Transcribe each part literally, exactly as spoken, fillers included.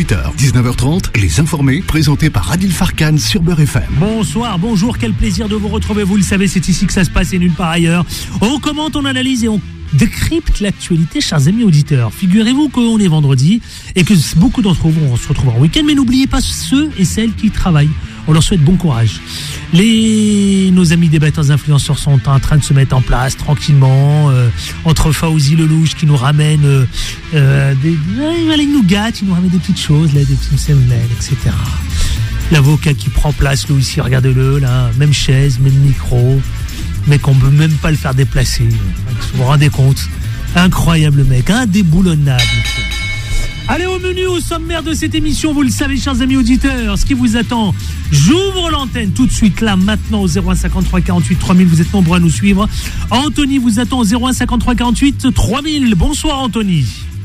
dix-huit heures, dix-neuf heures trente, Les Informés, présentés par Adil Farkan sur Beurre F M. Bonsoir, bonjour, quel plaisir de vous retrouver. Vous le savez, c'est ici que ça se passe et nulle part ailleurs. On commente, on analyse et on décrypte l'actualité, chers amis auditeurs. Figurez-vous qu'on est vendredi et que beaucoup d'entre vous vont se retrouver en week-end, mais n'oubliez pas ceux et celles qui travaillent. On leur souhaite bon courage. Les, nos amis débatteurs influenceurs sont en train de se mettre en place tranquillement, euh, entre Fawzi Lelouch qui nous ramène euh, euh, des, euh, il nous gâte, il nous ramène des petites choses, là, des petits semelles, et cetera. L'avocat qui prend place, là ici, regardez-le, là, même chaise, même micro, mec, on ne peut même pas le faire déplacer. Vous vous rendez compte? Incroyable mec, indéboulonnable. Allez, au menu, au sommaire de cette émission, vous le savez, chers amis auditeurs, ce qui vous attend. J'ouvre l'antenne tout de suite, là, maintenant, au zéro un cinquante-trois quarante-huit trois mille. Vous êtes nombreux à nous suivre. Anthony vous attend au zéro un cinquante-trois quarante-huit trois mille. Bonsoir, Anthony.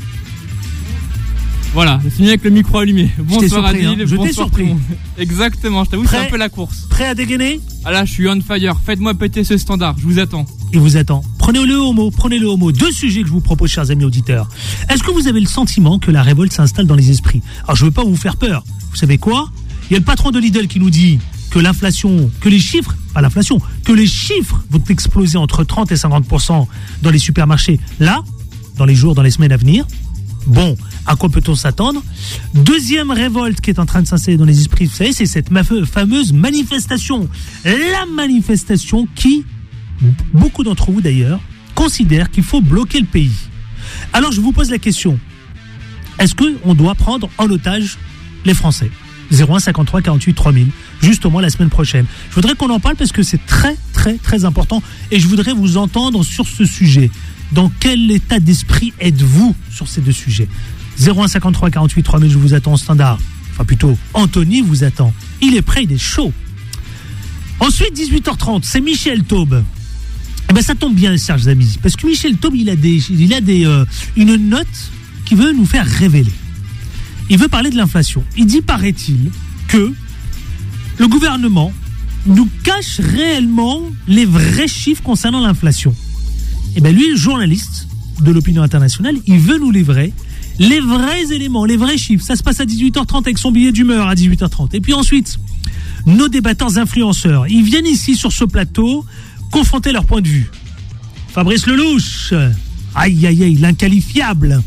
Voilà, j'ai fini avec le micro allumé. Bonsoir, surpris, Adil. hein. Je bonsoir t'ai surpris. Exactement, je t'avoue, c'est un peu la course. Prêt à dégainer? Ah là, je suis on fire. Faites-moi péter ce standard, je vous attends. Il vous attend. Prenez-le au mot, prenez-le au mot. Deux sujets que je vous propose, chers amis auditeurs. Est-ce que vous avez le sentiment que la révolte s'installe dans les esprits? Alors, je ne veux pas vous faire peur. Vous savez quoi? Il y a le patron de Lidl qui nous dit que l'inflation, que les chiffres, pas l'inflation, que les chiffres vont exploser entre trente et cinquante pour cent dans les supermarchés. Là, dans les jours, dans les semaines à venir. Bon, à quoi peut-on s'attendre? Deuxième révolte qui est en train de s'installer dans les esprits, vous savez, c'est cette fameuse manifestation. La manifestation qui, beaucoup d'entre vous d'ailleurs, considèrent qu'il faut bloquer le pays. Alors je vous pose la question, est-ce qu'on doit prendre en otage les Français? zéro un cinquante-trois quarante-huit trois mille, juste au moins la semaine prochaine. Je voudrais qu'on en parle parce que c'est très très très important et je voudrais vous entendre sur ce sujet. Dans quel état d'esprit êtes-vous sur ces deux sujets? zéro un cinquante-trois quarante-huit trois mille, je vous attends au standard. Enfin plutôt, Anthony vous attend. Il est prêt, il est chaud. Ensuite, dix-huit heures trente, c'est Michel Taube. Eh ben ça tombe bien, chers amis, parce que Michel Taube, il a, des, il a des, euh, une note qui veut nous faire révéler. Il veut parler de l'inflation. Il dit, paraît-il, que le gouvernement nous cache réellement les vrais chiffres concernant l'inflation. Eh bien lui, le journaliste de l'opinion internationale, il veut nous livrer les vrais éléments, les vrais chiffres. Ça se passe à dix-huit heures trente avec son billet d'humeur à dix-huit heures trente. Et puis ensuite, nos débatteurs influenceurs, ils viennent ici sur ce plateau confronter leur point de vue. Fabrice Lelouch, aïe aïe aïe, l'inqualifiable.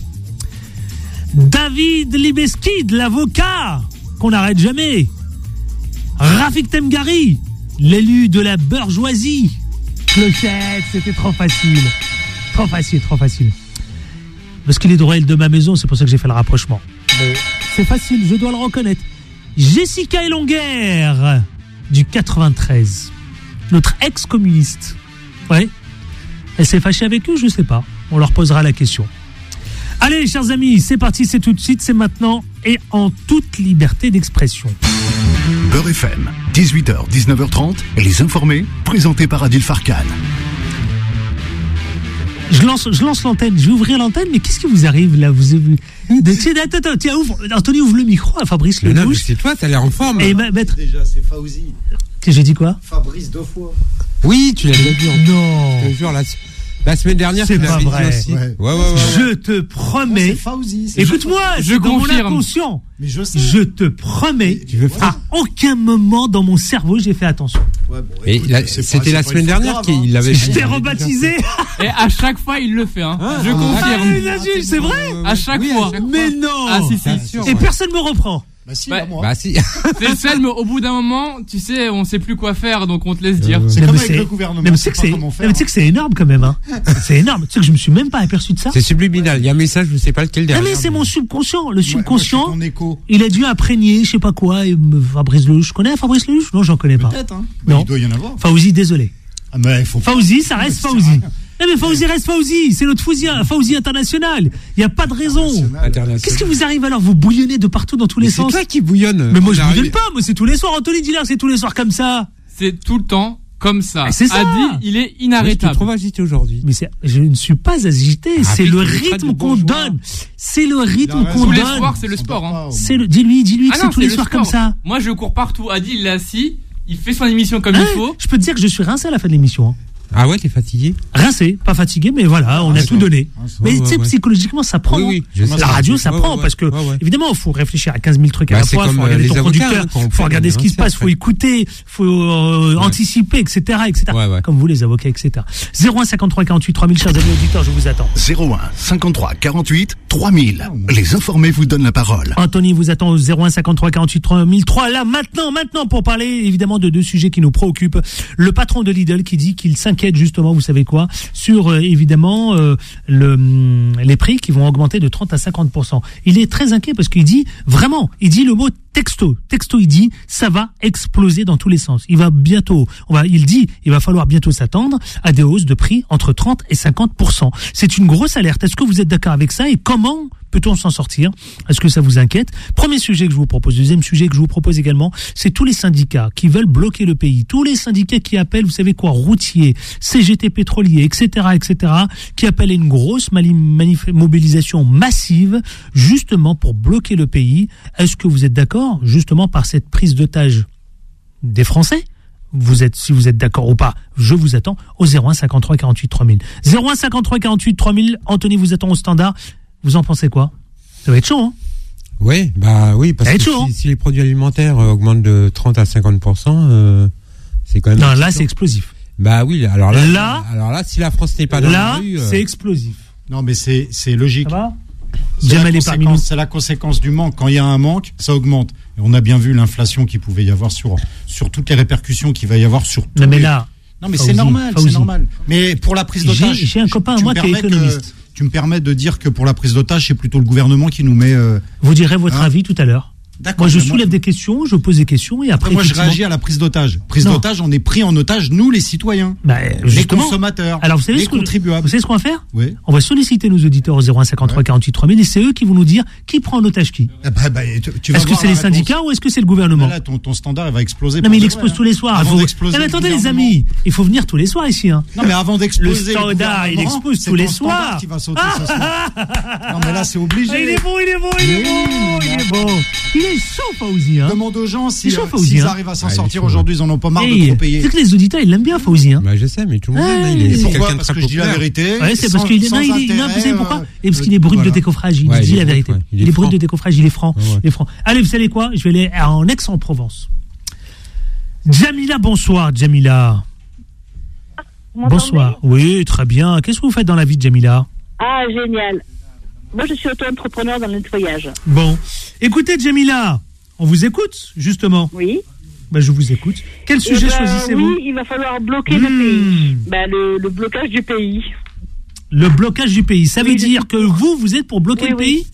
David Libeskid, l'avocat qu'on n'arrête jamais. Rafik Temgari, l'élu de la bourgeoisie. Clochette, c'était trop facile. Trop facile, trop facile. Parce qu'il est Noël de ma maison, c'est pour ça que j'ai fait le rapprochement. Mais c'est facile, je dois le reconnaître. Jessica Elonguer, du quatre-vingt-treize. Notre ex-communiste. Ouais. Elle s'est fâchée avec eux, je sais pas. On leur posera la question. Allez, chers amis, c'est parti, c'est tout de suite, c'est maintenant et en toute liberté d'expression. Beurre F M, dix-huit heures, dix-neuf heures trente, Les Informés, présentés par Adil Farkan. Je lance, je lance l'antenne, je vais ouvrir l'antenne, mais qu'est-ce qui vous arrive là? Vous avez... Attends, attends, tiens, ouvre. Anthony, ouvre le micro à Fabrice Lelouch. Non, mais c'est toi, t'as l'air en forme. Et ma, maître... Déjà, c'est Fawzi. J'ai dit quoi? Fabrice deux fois. Oui, tu l'as déjà dit. Non. Je te jure, la, la semaine dernière, c'est tu l'avais dit vrai. aussi. Ouais. Ouais, ouais, ouais, ouais. Je te promets. C'est Fawzi. C'est Écoute-moi, je c'est dans confirme. mon inconscient. Mais je sais. Je te promets. Tu veux faire À aucun moment dans mon cerveau, j'ai fait attention. Ouais, bon, Mais écoute, la- c'est pas- c'était c'est la pas semaine une dernière faute grave, qu'il hein. l'avait Je dit. t'ai rebaptisé. Et à chaque fois, il le fait, hein. Ah, je ah, confirme. Ah, imagine, c'est vrai. À chaque Oui, fois. à chaque Mais fois. non. Ah, si, si. Bien sûr, Et ouais. personne me reprend. Bah si, Bah, à moi. Bah si. C'est le seul, mais au bout d'un moment, tu sais, on sait plus quoi faire, donc on te laisse dire. C'est Non, comme mais avec c'est- le gouvernement. Non, mais on tu sais sait que pas c'est, comment non, faire. mais tu sais que c'est énorme quand même, hein. C'est énorme. Tu sais que je me suis même pas aperçu de ça. C'est subliminal. Il y a un message, je sais pas lequel Non, derrière. mais c'est mon subconscient. Le Ouais, moi, je suis subconscient, ton écho. il a dû imprégner, je sais pas quoi, et me- Fabrice Lelouch. Je connais Fabrice Lelouch? Non, j'en connais pas. Peut-être, hein. Bah, Non. il doit y en avoir. Fawzi, désolé. Ah, mais il faut pas. Fawzi, ça reste Ça Fawzi. sert à rien. Non, mais Fawzi reste Fawzi. C'est notre Fawzi, Fawzi international. Il n'y a pas de raison. International. Qu'est-ce qui vous arrive alors? Vous bouillonnez de partout dans tous les Mais c'est sens. toi qui bouillonne. Mais moi, je On est bouillonne arrivé- pas. Moi, c'est tous les soirs. Anthony Diller, c'est tous les soirs comme ça. C'est tout le temps comme ça. Mais c'est ça. Adil, il est Oui, je te inarrêtable. trouve agité aujourd'hui. Mais c'est, je ne suis pas agité. Ah, c'est puis le tu me traites rythme de qu'on bourgeois. donne. C'est le rythme Il a qu'on Tous les donne. soirs, c'est le On sport, dort hein. pas, au C'est moins. le, dis-lui, dis-lui que Ah c'est non, tous les le soirs sport. comme ça. Moi, je cours partout. Adil, il est assis. Il fait son émission comme Hein, il faut. je peux te dire que je suis rincé à la fin de l'émission. hein. Ah ouais, t'es fatigué? Rincé, pas fatigué, mais voilà, on Ah, a c'est tout bon. donné. Ah, c'est Mais bon. tu sais, Ouais, ouais. psychologiquement, ça prend. Oui, hein. oui, je sais. La radio, ça Ouais, prend ouais, parce que, ouais, ouais. évidemment, il faut réfléchir à quinze mille trucs à Bah, la c'est fois, il comme, faut euh, regarder les ton avocats, conducteur, hein, quand on faut fait regarder des ce qui se avancées passe, faut après. écouter, faut euh, Ouais. anticiper, et cetera, et cetera. Ouais, ouais. Comme vous, les avocats, et cetera. zéro un cinquante-trois quarante-huit trois mille, chers amis auditeurs, je vous attends. zéro un cinquante-trois quarante-huit trois mille. Les informés vous donnent la parole. Anthony vous attend au zéro un cinquante-trois quarante-huit trois mille trois. Là, maintenant, maintenant, pour parler évidemment de deux sujets qui nous préoccupent. Le patron de Lidl qui dit qu'il s'inquiète justement, vous savez quoi, sur euh, évidemment euh, le, hum, les prix qui vont augmenter de trente à cinquante pour cent. Il est très inquiet parce qu'il dit, vraiment, il dit le mot texto. Texto, il dit, ça va exploser dans tous les sens. Il va bientôt, on va, il dit, il va falloir bientôt s'attendre à des hausses de prix entre trente et cinquante pour cent. C'est une grosse alerte. Est-ce que vous êtes d'accord avec ça et comment peut-on s'en sortir? Est-ce que ça vous inquiète? Premier sujet que je vous propose. Deuxième sujet que je vous propose également, c'est tous les syndicats qui veulent bloquer le pays. Tous les syndicats qui appellent, vous savez quoi, routiers, C G T pétrolier, et cetera, et cetera, qui appellent à une grosse mali- manif- mobilisation massive, justement pour bloquer le pays. Est-ce que vous êtes d'accord, justement, par cette prise d'otage des Français? Vous êtes, si vous êtes d'accord ou pas, je vous attends au zéro un cinquante-trois quarante-huit trois mille. zéro un cinquante-trois quarante-huit trois mille. Anthony vous attend au standard. Vous en pensez quoi? Ça va être chaud, hein? Oui, bah oui, parce Ça va que être chaud, si, hein. si les produits alimentaires euh, augmentent de trente à cinquante pour cent, euh, c'est quand même. Non, là, excitant. c'est explosif. Bah oui, alors là, Là- alors là, si la France n'est pas dans Là, la rue, euh, c'est explosif. Non, mais c'est c'est logique. Ça va? C'est Jamal la, est parmi nous. conséquence- c'est la conséquence du manque. Quand il y a un manque, ça augmente. Et on a bien vu l'inflation qu'il pouvait y avoir sur, sur toutes les répercussions qu'il va y avoir sur tous Non, mais les- là, Non, mais Fauzi, c'est normal, Fauzi. c'est normal. Mais pour la prise J'ai- d'otage. j'ai un copain à tu moi me qui est permets que- économiste. Tu me permets de dire que pour la prise d'otage, c'est plutôt le gouvernement qui nous met. euh, vous direz votre Hein? avis tout à l'heure. D'accord. Moi, je mais soulève des questions, je pose des questions et après, Après, moi, je effectivement- réagis à la prise d'otage. Prise Non. d'otage, on est pris en otage, nous, les citoyens, Bah, les justement. consommateurs, Alors, vous savez les ce que- contribuables. Vous savez ce qu'on va faire? Oui. On va solliciter nos auditeurs au zéro un cinquante-trois quarante-huit trois mille et c'est eux qui vont nous dire qui prend en otage qui. Eh ben, bah, tu, tu vas Est-ce que voir c'est la les réponse. syndicats ou est-ce que c'est le gouvernement? Là, ton, ton standard, il va exploser. Non, mais il pour de explose vrai, tous les soirs. Avant Faut- d'exploser Non, mais le attendez, les gouvernement. amis, il faut venir tous les soirs ici. Hein. Non, mais avant d'exploser. Le standard, il gouvernement, explose c'est tous les ton standard soirs. qui va sauter ce soir. Non, mais là, c'est obligé. Ah, il est bon, il est bon, il est bon, il est bon. Il est chaud, Fauzi. Hein. Demande aux gens si, C'est chaud, euh, Fauzi, s'ils hein. arrivent à s'en Ah, il est sortir chaud. aujourd'hui, ils en ont pas marre de Hey, trop payer. c'est que les auditeurs, ils l'aiment bien, Fauzi. Hein. bah je sais, mais tout le monde Ouais, l'aime, hein, il et est, c'est Pourquoi quelqu'un de Parce très que je dis la populaire. vérité. Ouais, c'est sans- parce qu'il est, sans non, il est, non, intérêt, vous savez pourquoi? euh, Et parce qu'il est brut voilà. de décoffrage, il Ouais, dit il est la brut, vérité. ouais. Il, Il est est brut franc. de décoffrage, il est franc. Ouais, ouais. Il est franc. Allez, vous savez quoi? Je vais aller en Aix-en-Provence. Jamila, bonsoir, Jamila. Vous m'entendez? Bonsoir. Oui, très bien. Qu'est-ce que vous faites dans la vie de Jamila? Ah, génial. Moi, je suis auto-entrepreneur dans le nettoyage. Bon. Écoutez, Jamila, on vous écoute, justement. Oui. Ben, je vous écoute. Quel Eh sujet ben, choisissez-vous? Oui, il va falloir bloquer le Hmm. pays. Ben, le, le blocage du pays. Le blocage du pays. Ça Oui, veut je dire suis que vous, vous êtes pour bloquer Oui, le oui. pays?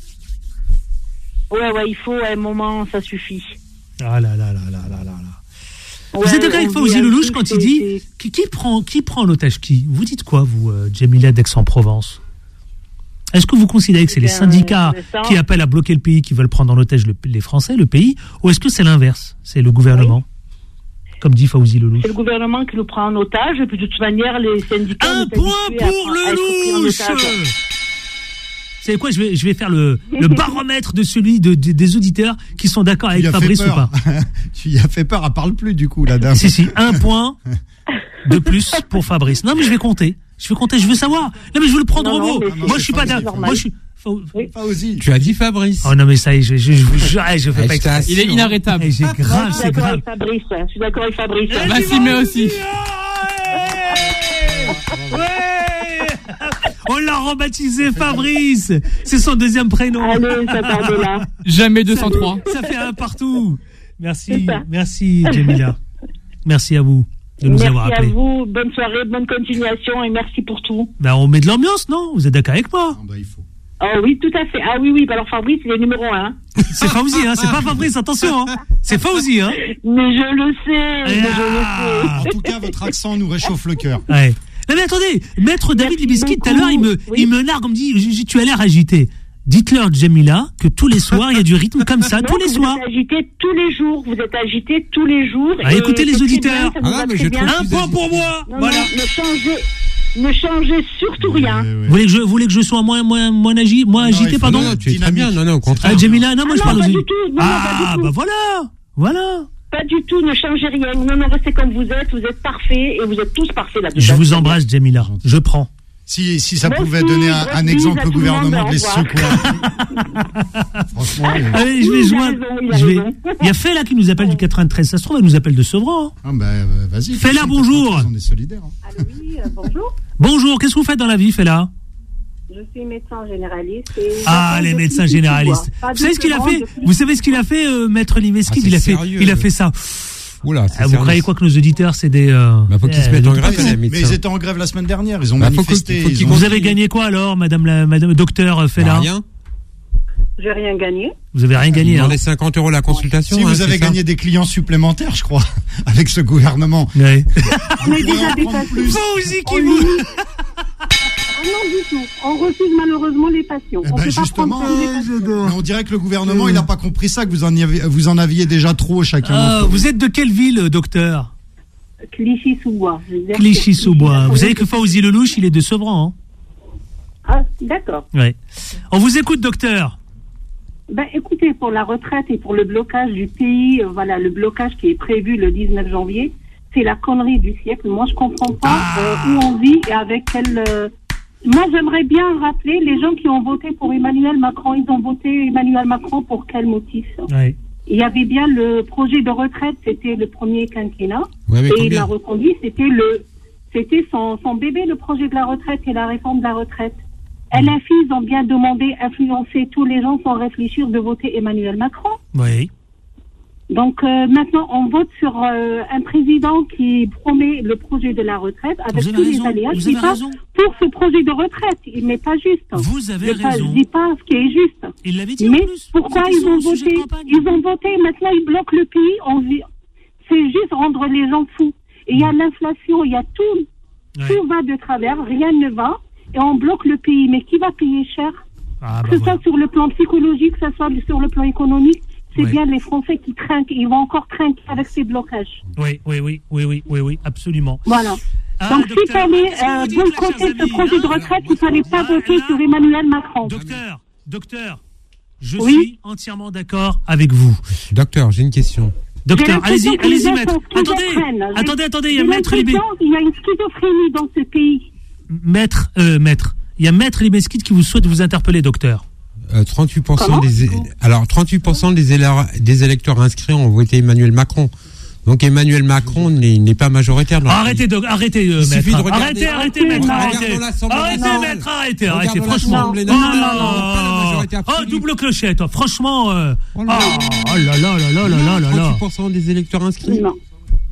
Ouais, ouais, il faut, à un moment, ça suffit. Ah là là là là là là là. Ouais, Vous êtes d'accord avec on Fauzi dit un Lelouch truc, quand il c'est- dit c'est- qui, qui prend qui prend en otage qui? Vous dites quoi, vous, euh, Jamila d'Aix-en-Provence? Est-ce que vous considérez que c'est Eh les bien, syndicats je sens- qui appellent à bloquer le pays, qui veulent prendre en otage le- les Français, le pays, ou est-ce que c'est l'inverse? C'est le gouvernement, comme dit Fauzi Lelouch. C'est le gouvernement qui nous prend en otage, et puis de toute manière, les syndicats... Un nous point habitués à- pour à être pris en Lelouch. otage. Vous savez quoi, je vais, je vais faire le, le baromètre de celui de, de- des auditeurs qui sont d'accord avec Tu y as fait Fabrice ou peur. pas. Tu y as fait peur, elle parle plus du coup, la dame. Si, si, un point de plus pour Fabrice. Non, mais je vais compter. Je vais compter, je veux savoir. Non, mais je veux le prendre Non, au non, mot. mais c'est- Moi, je suis pas c'est d'accord. normal. Moi, je suis. Faut- Fauzi. Tu as dit Fabrice. Oh non, mais ça y est, je, je, je, vous jure, eh, je fais Eh, pas je exprès. t'assure. Il est inarrêtable. Eh, j'ai Moi, grave, je suis c'est d'accord grave. avec Fabrice. Je suis d'accord avec Fabrice. Eh, Massime aussi. Ouais. On l'a rebaptisé Fabrice. C'est son deuxième prénom. Allez, ça part de là. Jamais deux cent trois. Ça fait un partout. Merci, C'est ça. merci, Jamila. Merci à vous de nous Merci avoir à appelés. vous. Bonne soirée, bonne continuation, et merci pour tout. Ben, on met de l'ambiance, non? Vous êtes d'accord avec moi? Ah bah, il faut. Ah oui, tout à fait. Ah oui, oui. Alors Fabrice, il est numéro un. C'est Fauzi, hein? C'est pas Fabrice, attention, hein? C'est Fauzi, hein? Mais je le sais. Mais je le Ah. En tout cas, votre accent nous réchauffe le cœur. Ouais. Non mais attendez, maître David Merci Libeski, tout à beaucoup. l'heure, il me, Oui. il me nargue, on me dit, J- J- tu as l'air agité. Dites-leur, Jamila, que tous les soirs, il y a du rythme comme ça, Non, tous les vous soirs. êtes agité tous les jours. Vous êtes agité tous les jours. Ah, et écoutez les c'est très auditeurs. bien, ça nous Ah, va mais très je bien. trouve Un point pour moi. Non, Voilà. non, ne changez, ne changez surtout rien. Ouais, ouais. Vous voulez que je, vous voulez que je sois moins, moins, moins, agi, moins Non, agité, il faut- pardon? Non, non, tu es très Dynamique. bien. Non, non, au contraire. Ah, Jamila, non, moi Ah je non, parle pas aux du auditeurs. tout. Non, non, Ah, pas du tout. bah voilà, voilà. Pas du tout, ne changez rien. Non, non, restez comme vous êtes. Vous êtes parfaits et vous êtes tous parfaits là-dedans. Je vous embrasse, Jamila. Je prends. Si, si ça Moi pouvait aussi, donner un, un Bref, exemple à au tout le monde, gouvernement au de les revoir. secouer. Franchement, euh, Allez, je vais Oui, il a joindre. raison, il a je vais- raison. Il y a Fela qui nous appelle du quatre-vingt-treize. Ça se trouve, elle nous appelle de Sevran. hein. ah bah, euh, vas-y. Fais-la, tout de suite, bonjour. On est solidaires. hein. Allô, oui, euh, bonjour. Bonjour, qu'est-ce que vous faites dans la vie, Fela? Je suis médecin généraliste. Et Ah, j'appelle les de médecins Clichy-sous-Bois. généralistes. Pas Vous savez ce qu'il a doucement, fait? de Vous savez ce qu'il a fait, euh, Maître Limeskid? Ah, Il a c'est fait, sérieux, il a euh. fait ça. Oula, c'est Ah, vous sérieux. croyez quoi que nos auditeurs, c'est des. Euh, Bah, faut qu'ils se euh, mettent en des- grève, Mais, les ils- mais médecins. ils étaient en grève la semaine dernière. Ils ont Bah, faut que- manifesté. faut ils qu'ils ont- Vous avez gagné quoi alors, Madame la, Madame Docteur euh, Bah, Fela? rien. J'ai rien gagné. Vous avez rien gagné, Ils hein? ont les cinquante euros la consultation. Si hein, vous c'est avez ça gagné des clients supplémentaires, je crois, avec ce gouvernement. Ouais. On est pourrait déjà en prendre dépassé. plus. Fauzi qui On vous. limite- Ah non, du tout. On refuse malheureusement les patients. Eh On ben, peut pas justement, prendre tous les patients. Mais on dirait que le gouvernement, il n'a pas compris ça, que vous en, y avez- vous en aviez déjà trop chacun. Ah, d'entre vous. vous êtes de quelle ville, euh, docteur? Clichy-sous-Bois. J'exerce Clichy-sous-Bois. Vous savez que Clichy-sous-Bois. Fauzi Lelouch, il est de Sevran, Ah, d'accord. hein? Ouais. On vous écoute, docteur. Ben, écoutez, pour la retraite et pour le blocage du pays, euh, voilà, le blocage qui est prévu le dix-neuf janvier, c'est la connerie du siècle. Moi, je comprends pas euh, où on vit et avec quel. euh, Moi, j'aimerais bien rappeler les gens qui ont voté pour Emmanuel Macron. Ils ont voté Emmanuel Macron pour quel motif? Ouais. Il y avait bien le projet de retraite, c'était le premier quinquennat, Ouais, mais et il combien a reconduit, c'était le, c'était son, son bébé, le projet de la retraite et la réforme de la retraite. L F I, ils ont bien demandé, influencer tous les gens sans réfléchir de voter Emmanuel Macron. Oui. Donc euh, maintenant, on vote sur euh, un président qui promet le projet de la retraite avec Vous avez tous raison, les aléas. vous Je dis avez pas raison. pour ce projet de retraite, il n'est pas juste. Vous avez je dis pas- raison. Je dis pas ce qui est juste. Il l'avait dit en Mais plus. pourquoi C'était ils ont son sujet de voté campagne. Ils ont voté, maintenant ils bloquent le pays. On vit... C'est juste rendre les gens fous. Et il y a l'inflation, il y a tout. Ouais. Tout va de travers, rien ne va. Et on bloque le pays. Mais qui va payer cher? Ah, bah Que ce voilà. soit sur le plan psychologique, que ce soit sur le plan économique, c'est Ouais. bien les Français qui trinquent. Ils vont encore trinquer avec ces blocages. Oui, oui, oui, oui, oui, oui, oui, absolument. Voilà. Ah, Donc docteur, s'il fallait qu'est-ce que vous euh, dites, là, boycotter chers ce amis, projet de hein retraite, il ne fallait pas Ah, voter là- sur Emmanuel Macron. Docteur, docteur, je Oui. suis entièrement d'accord avec vous. Docteur, j'ai une question. J'ai Docteur, l'impression allez-y, que les allez-y, gens maître. sont Attendez, schizophrènes. J'ai- attendez, attendez, il y a j'ai maître Libé. l'impression qu'il y a une schizophrénie dans ce pays. Maître, euh, maître. Il y a maître Libeskid qui vous souhaite vous interpeller, docteur. Euh, trente-huit pour cent Comment des é- alors trente-huit pour cent des électeurs, des électeurs inscrits ont voté Emmanuel Macron. Donc Emmanuel Macron n'est n'est pas majoritaire. Dans le Arrêtez, pays. doc- arrêtez, euh, Il suffit maître. de regarder- Arrêtez, arrêtez, Arrêtez, maître, non. arrêtez. Regardons l'Assemblée Arrêtez, nationale. maître, arrêtez, Regardons arrêtez, franchement. l'Assemblée Oh, nationale. non, non, Pas la majorité oh, absolue. double clochette, franchement. euh, Oh là là. oh là là là là là là là là. trente-huit pour cent des électeurs inscrits. Non.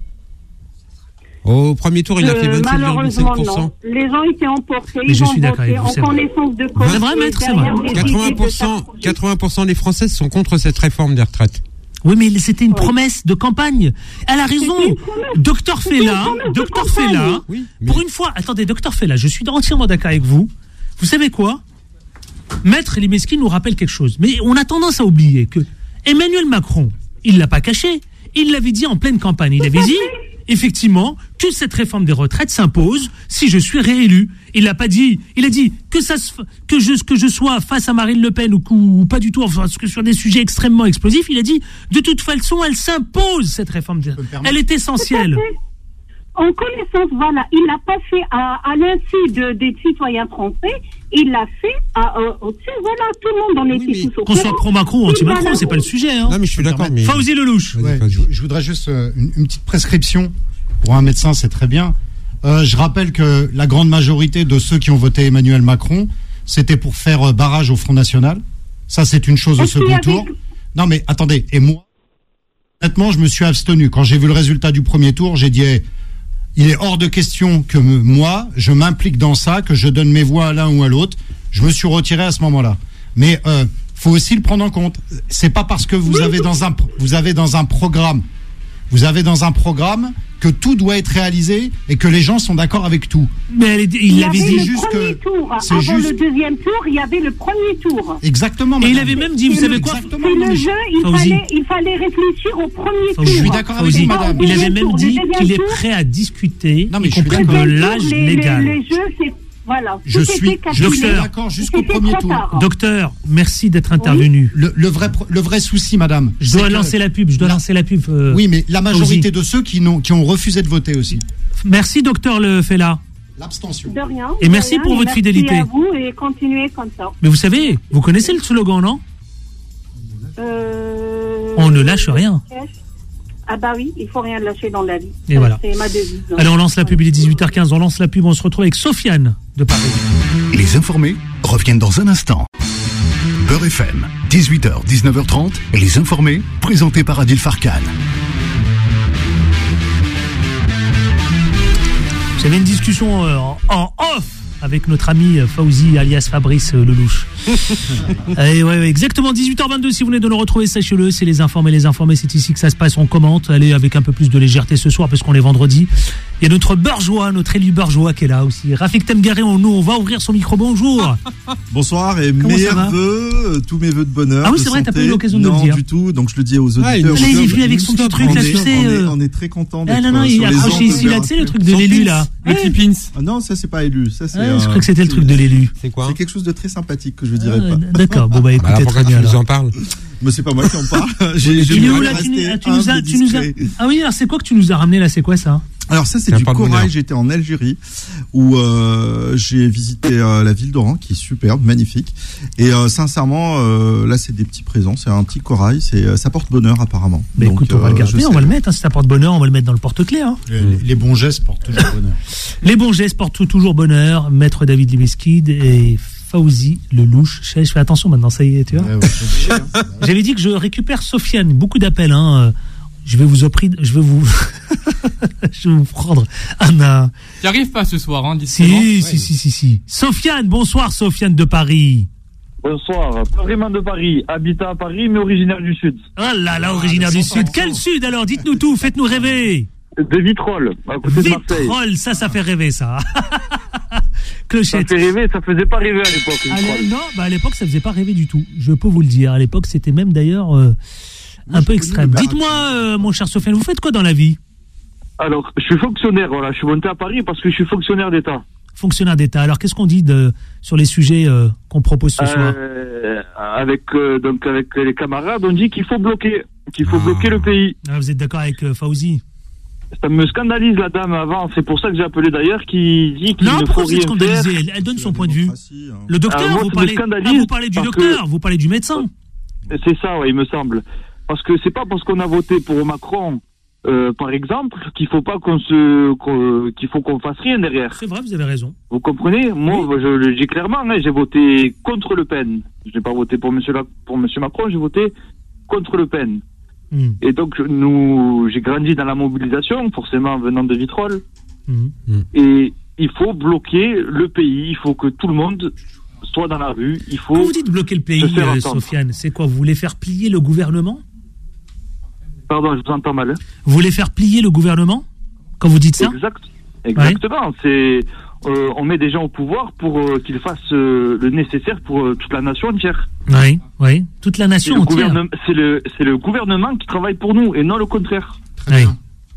Au premier tour, il a fait Euh, vingt-sept virgule sept malheureusement, pour non. cent. Les gens étaient emportés, Mais ils je ont suis d'accord voté avec vous, en c'est vrai. connaissance de cause. C'est vrai, et maître, c'est derrière vrai. les quatre-vingts idées pour de cent, chaque projet. quatre-vingts pour cent des Français sont contre cette réforme des retraites. Oui, mais c'était une Ouais. promesse de campagne. Elle a raison. C'était une promesse. Docteur C'était une Fella, promesse de docteur campagne. Fella, Oui, mais- pour une fois, attendez, docteur Fella, je suis entièrement d'accord avec vous. Vous savez quoi? Maître Limeski nous rappelle quelque chose. Mais on a tendance à oublier que Emmanuel Macron, il l'a pas caché. Il l'avait dit en pleine campagne. Il avait dit, effectivement, que cette réforme des retraites s'impose si je suis réélu. Il l'a pas dit. Il a dit que ça se, que je, que je sois face à Marine Le Pen ou, ou pas du tout, enfin, que sur des sujets extrêmement explosifs. Il a dit, de toute façon, elle s'impose, cette réforme. me permettre. Elle est essentielle. En connaissance, voilà, il l'a pas fait à, à l'insu de, des citoyens français, il l'a fait à, euh, au-dessus, voilà, tout le monde en était mais tous au Qu'on soit courant. pro-Macron ou Et anti-Macron, voilà. c'est pas le sujet, hein. Non, mais je suis d'accord. Mais... Fauzi Lelouch. Vas-y, Ouais, vas-y. je, je voudrais juste euh, une, une petite prescription. Pour un médecin, c'est très bien. Euh, je rappelle que la grande majorité de ceux qui ont voté Emmanuel Macron, c'était pour faire euh, barrage au Front National. Ça, c'est une chose au Est-ce qu'il y second avait- tour. Non, mais attendez. Et moi, honnêtement, je me suis abstenu. Quand j'ai vu le résultat du premier tour, j'ai dit, eh, il est hors de question que me- moi, je m'implique dans ça, que je donne mes voix à l'un ou à l'autre. Je me suis retiré à ce moment-là. Mais euh, faut aussi le prendre en compte. C'est pas parce que vous avez dans un vous avez dans un programme, vous avez dans un programme que tout doit être réalisé et que les gens sont d'accord avec tout. Mais elle est- il Il y l'avait avait dit. le juste premier que tour. c'est Avant juste- le deuxième tour, il y avait le premier tour. Exactement. Et il madame. avait même dit, vous C'est savez le- quoi? Exactement. C'est non, le mais jeu, je- il Fauzi. fallait, il fallait réfléchir au premier Fauzi. tour. Je suis d'accord avec Fauzi, vous, madame. il avait même Le dit deuxième qu'il est tour, prêt à discuter, Non, mais y je suis compris d'accord. de Deuxième l'âge tour, les- légal. Les, les jeux, c'est Voilà. Je Tout suis, était je suis calculé. d'accord jusqu'au C'était premier trop tour. tard. Docteur, merci d'être intervenu. Le, le vrai, pro- le vrai souci, madame. Je c'est dois que- lancer la pub, je dois la- lancer la pub. euh, Oui, mais la majorité Fauzi. de ceux qui, n'ont, qui ont refusé de voter aussi. Merci, docteur Le Fella. L'abstention. De rien. Et de merci rien, pour et votre merci fidélité. à vous et continuez comme ça. Mais vous savez, vous connaissez le slogan, non? Euh... On ne lâche rien. Ah bah oui, il faut rien lâcher dans la vie. Et Ça, voilà. C'est ma devise. hein. Allez, on lance la pub, il est dix-huit heures quinze, on lance la pub, on se retrouve avec Sofiane de Paris. Les informés reviennent dans un instant. Beurre F M, dix-huit heures, dix-neuf heures trente, les informés, présentés par Adil Farkan. J'avais une discussion euh, en, en off avec notre ami euh, Fauzi alias Fabrice euh, Lelouch. Et ouais, ouais, exactement dix-huit heures vingt-deux, si vous venez de nous retrouver, sachez-le, c'est les informés, les informés, c'est ici que ça se passe, on commente, allez avec un peu plus de légèreté ce soir parce qu'on est vendredi. Il y a notre bourgeois, notre élu bourgeois qui est là aussi. Rafik Temgaré, on, nous, on va ouvrir son micro, bonjour. Bonsoir et Comment ça va meilleurs vœux, tous mes vœux de bonheur. Ah oui, de c'est vrai, t'as santé. pas eu l'occasion de le Non, dire. du tout, donc je le dis aux auditeurs. Ah, il Là, il est venu avec son petit truc, on là, est- tu sais. on est- euh, On est très content Ah d'être non, non, euh, il sur a les accroché ondes ici, de là, Beurre tu sais, le F M. truc de Sans l'élu, pins. là. Le Ouais. petit pins. Ah non, ça c'est pas élu. Ça c'est. Ouais, je euh, crois que c'était le truc de l'élu. C'est quoi? C'est quelque chose de très sympathique que je dirais Ah, pas. D'accord, bon bah écoutez, Alors pourquoi très tu bien. nous alors. en parles? Mais c'est pas moi qui en parle. J'ai- j'ai Il est voulu où là tu, nous- rester ah, tu nous as, humble, tu nous as... discret. Ah oui, alors c'est quoi que tu nous as ramené là? C'est quoi ça? Alors ça c'est C'est du pas de bonheur. corail. J'étais en Algérie où euh, j'ai visité euh, la ville d'Oran qui est superbe, magnifique. Et euh, sincèrement, euh, là c'est des petits présents. C'est un petit corail. C'est euh, ça porte bonheur apparemment. Bah Donc, écoute, on va euh, le je garder, on sais. va le mettre. Hein, si ça porte bonheur, on va le mettre dans le porte-clés. Hein. Les, les bons gestes portent toujours bonheur. Les bons gestes portent toujours bonheur. Maître David Libeskid et Fauzi Lelouch. Je fais attention maintenant, ça y est, tu vois. Ouais, ouais, c'est obligé, hein. J'avais dit que je récupère Sofiane. Beaucoup d'appels. Hein. Je vais vous offrir, je vais vous, je vais vous prendre un. un... Tu arrives pas ce soir, hein, Si, dites-moi. si, si, si, si. Sofiane, bonsoir, Sofiane de Paris. Bonsoir, pas vraiment de Paris, habitant à Paris mais originaire du Sud. Oh là là, originaire du Sud. Quel Sud alors? Dites-nous tout, faites-nous rêver. De Vitrolles, à côté de Marseille. Vitrolles, ça, ça fait rêver, ça. Ça Clochette. fait rêver, ça faisait pas rêver à l'époque. À l'é- Vitrolles. non, bah à l'époque, ça faisait pas rêver du tout. Je peux vous le dire. À l'époque, c'était même d'ailleurs euh, un j'ai peu connu extrême. le baraque. Dites-moi, euh, mon cher Sofiane, vous faites quoi dans la vie? Alors, je suis fonctionnaire, voilà, je suis monté à Paris parce que je suis fonctionnaire d'État. Fonctionnaire d'État. Alors, qu'est-ce qu'on dit de, sur les sujets euh, qu'on propose ce soir? Euh, avec, euh, donc avec les camarades, on dit qu'il faut bloquer, qu'il faut Ah. bloquer le pays. Ah, vous êtes d'accord avec euh, Fauzi? Ça me scandalise la dame avant, c'est pour ça que j'ai appelé d'ailleurs, qui dit qu'il Non, ne faut pourquoi vous êtes rien faire. scandalisé? Elle, elle donne son La point de vue. démocratie, hein. Le docteur, Ah, moi, vous, ça me parlez, scandalise ah, vous parlez du parce docteur, que- vous parlez du médecin. C'est ça, ouais, il me semble. Parce que c'est pas parce qu'on a voté pour Macron, euh, par exemple, qu'il faut pas qu'on se, qu'on- qu'il faut qu'on fasse rien derrière. C'est vrai, vous avez raison. Vous comprenez? Moi, je le dis clairement, hein, j'ai voté contre Le Pen. Je n'ai pas voté pour Monsieur, La- pour Monsieur Macron, j'ai voté contre Le Pen. Hmm, Et donc, nous, j'ai grandi dans la mobilisation, forcément venant de Vitrolles. hmm. Et il faut bloquer le pays. Il faut que tout le monde soit dans la rue. Il faut. Quand vous dites bloquer le pays, se faire euh, entendre. Sofiane, c'est quoi? Vous voulez faire plier le gouvernement? Pardon, je vous entends mal. hein. Vous voulez faire plier le gouvernement quand vous dites ça? Exact. Exactement. C'est. euh, on met des gens au pouvoir pour euh, qu'ils fassent euh, le nécessaire pour euh, toute la nation entière. Oui, oui. Toute la C'est nation le, entière. gouvernement, c'est, le, c'est le gouvernement qui travaille pour nous et non le contraire. Très Oui. bien.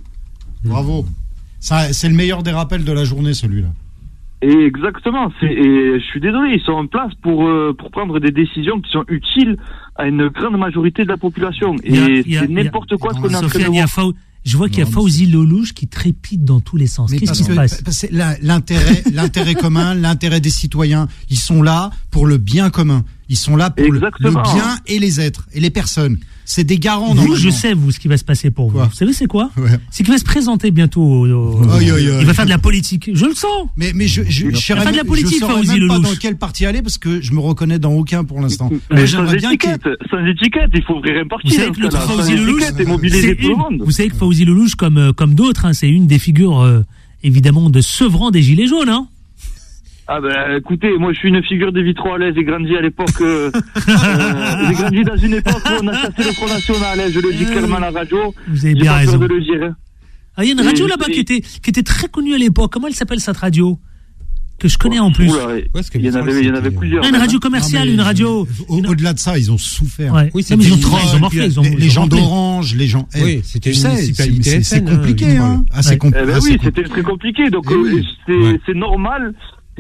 Bravo. Ça, c'est le meilleur des rappels de la journée, celui-là. Et exactement. C'est, et je suis désolé, ils sont en place pour, euh, pour prendre des décisions qui sont utiles à une grande majorité de la population. Et Il y a- il y a- c'est il y a- n'importe quoi ce Dans qu'on est la en train de Sofiane, il y a voir. Fau- je vois qu'il y a Non, mais Fauzi Lelouch qui trépide dans tous les sens. Mais Qu'est-ce parce qui se que passe? parce que la- l'intérêt, l'intérêt commun, l'intérêt des citoyens, ils sont là pour le bien commun. Ils sont là pour le, le Exactement. bien et les êtres et les personnes. C'est des garants. Vous, normalement. je sais, vous, ce qui va se passer pour vous. Quoi Vous savez, c'est quoi? Ouais. C'est qu'il va se présenter bientôt. Au, au- Aïe, aïe, aïe. Il va faire de la politique. Je le sens. Mais mais je je, je, Il saurais a fait de la même- politique, je saurais Fauzi même pas Lelouch. dans quel parti aller parce que je me reconnais dans aucun pour l'instant. Moi, Mais sans j'aimerais bien qu'il étiquette, sans étiquette, il faut ouvrir un parti. Vous savez dans que ce notre cas-là. Sans Fauzi Lelouch, étiquette et mobiliser c'est tout le une- monde. vous savez que Fauzi Lelouch, comme, euh, comme d'autres, hein, c'est une des figures, euh, évidemment, de sevrant des Gilets jaunes. Hein. Ah ben écoutez, moi je suis une figure des Vitrolles, j'ai grandi à l'époque, euh, euh, j'ai grandi dans une époque où on a chassé le Front National, hein, je le dis clairement à la radio, Vous avez j'ai bien pas raison. peur de le dire. hein. Ah, il y a une radio Et- là-bas et- qui était, qui était très connue à l'époque. Comment elle s'appelle cette radio? Que je connais en plus. Oula, Ouais, parce que il y en Vitrolles, avait, il y en avait c'était- plusieurs. Ah, une même, radio hein. commerciale, Non, mais une radio. au- une- Au-delà de ça, ils ont souffert. Ouais. Oui, Non, mais ils ont, c'était- ils ont morflé, ils ont, les, ils les ont gens morflé. d'Orange, les gens. Eh, Oui, c'était tu une sais, municipalité c'est- c'est F N, compliqué, hein, hein. Ah, c'est Ouais. compl- Eh ben ah, c'est oui, compl- c'était très compliqué, donc Eh euh, oui. c'est Ouais. c'est normal,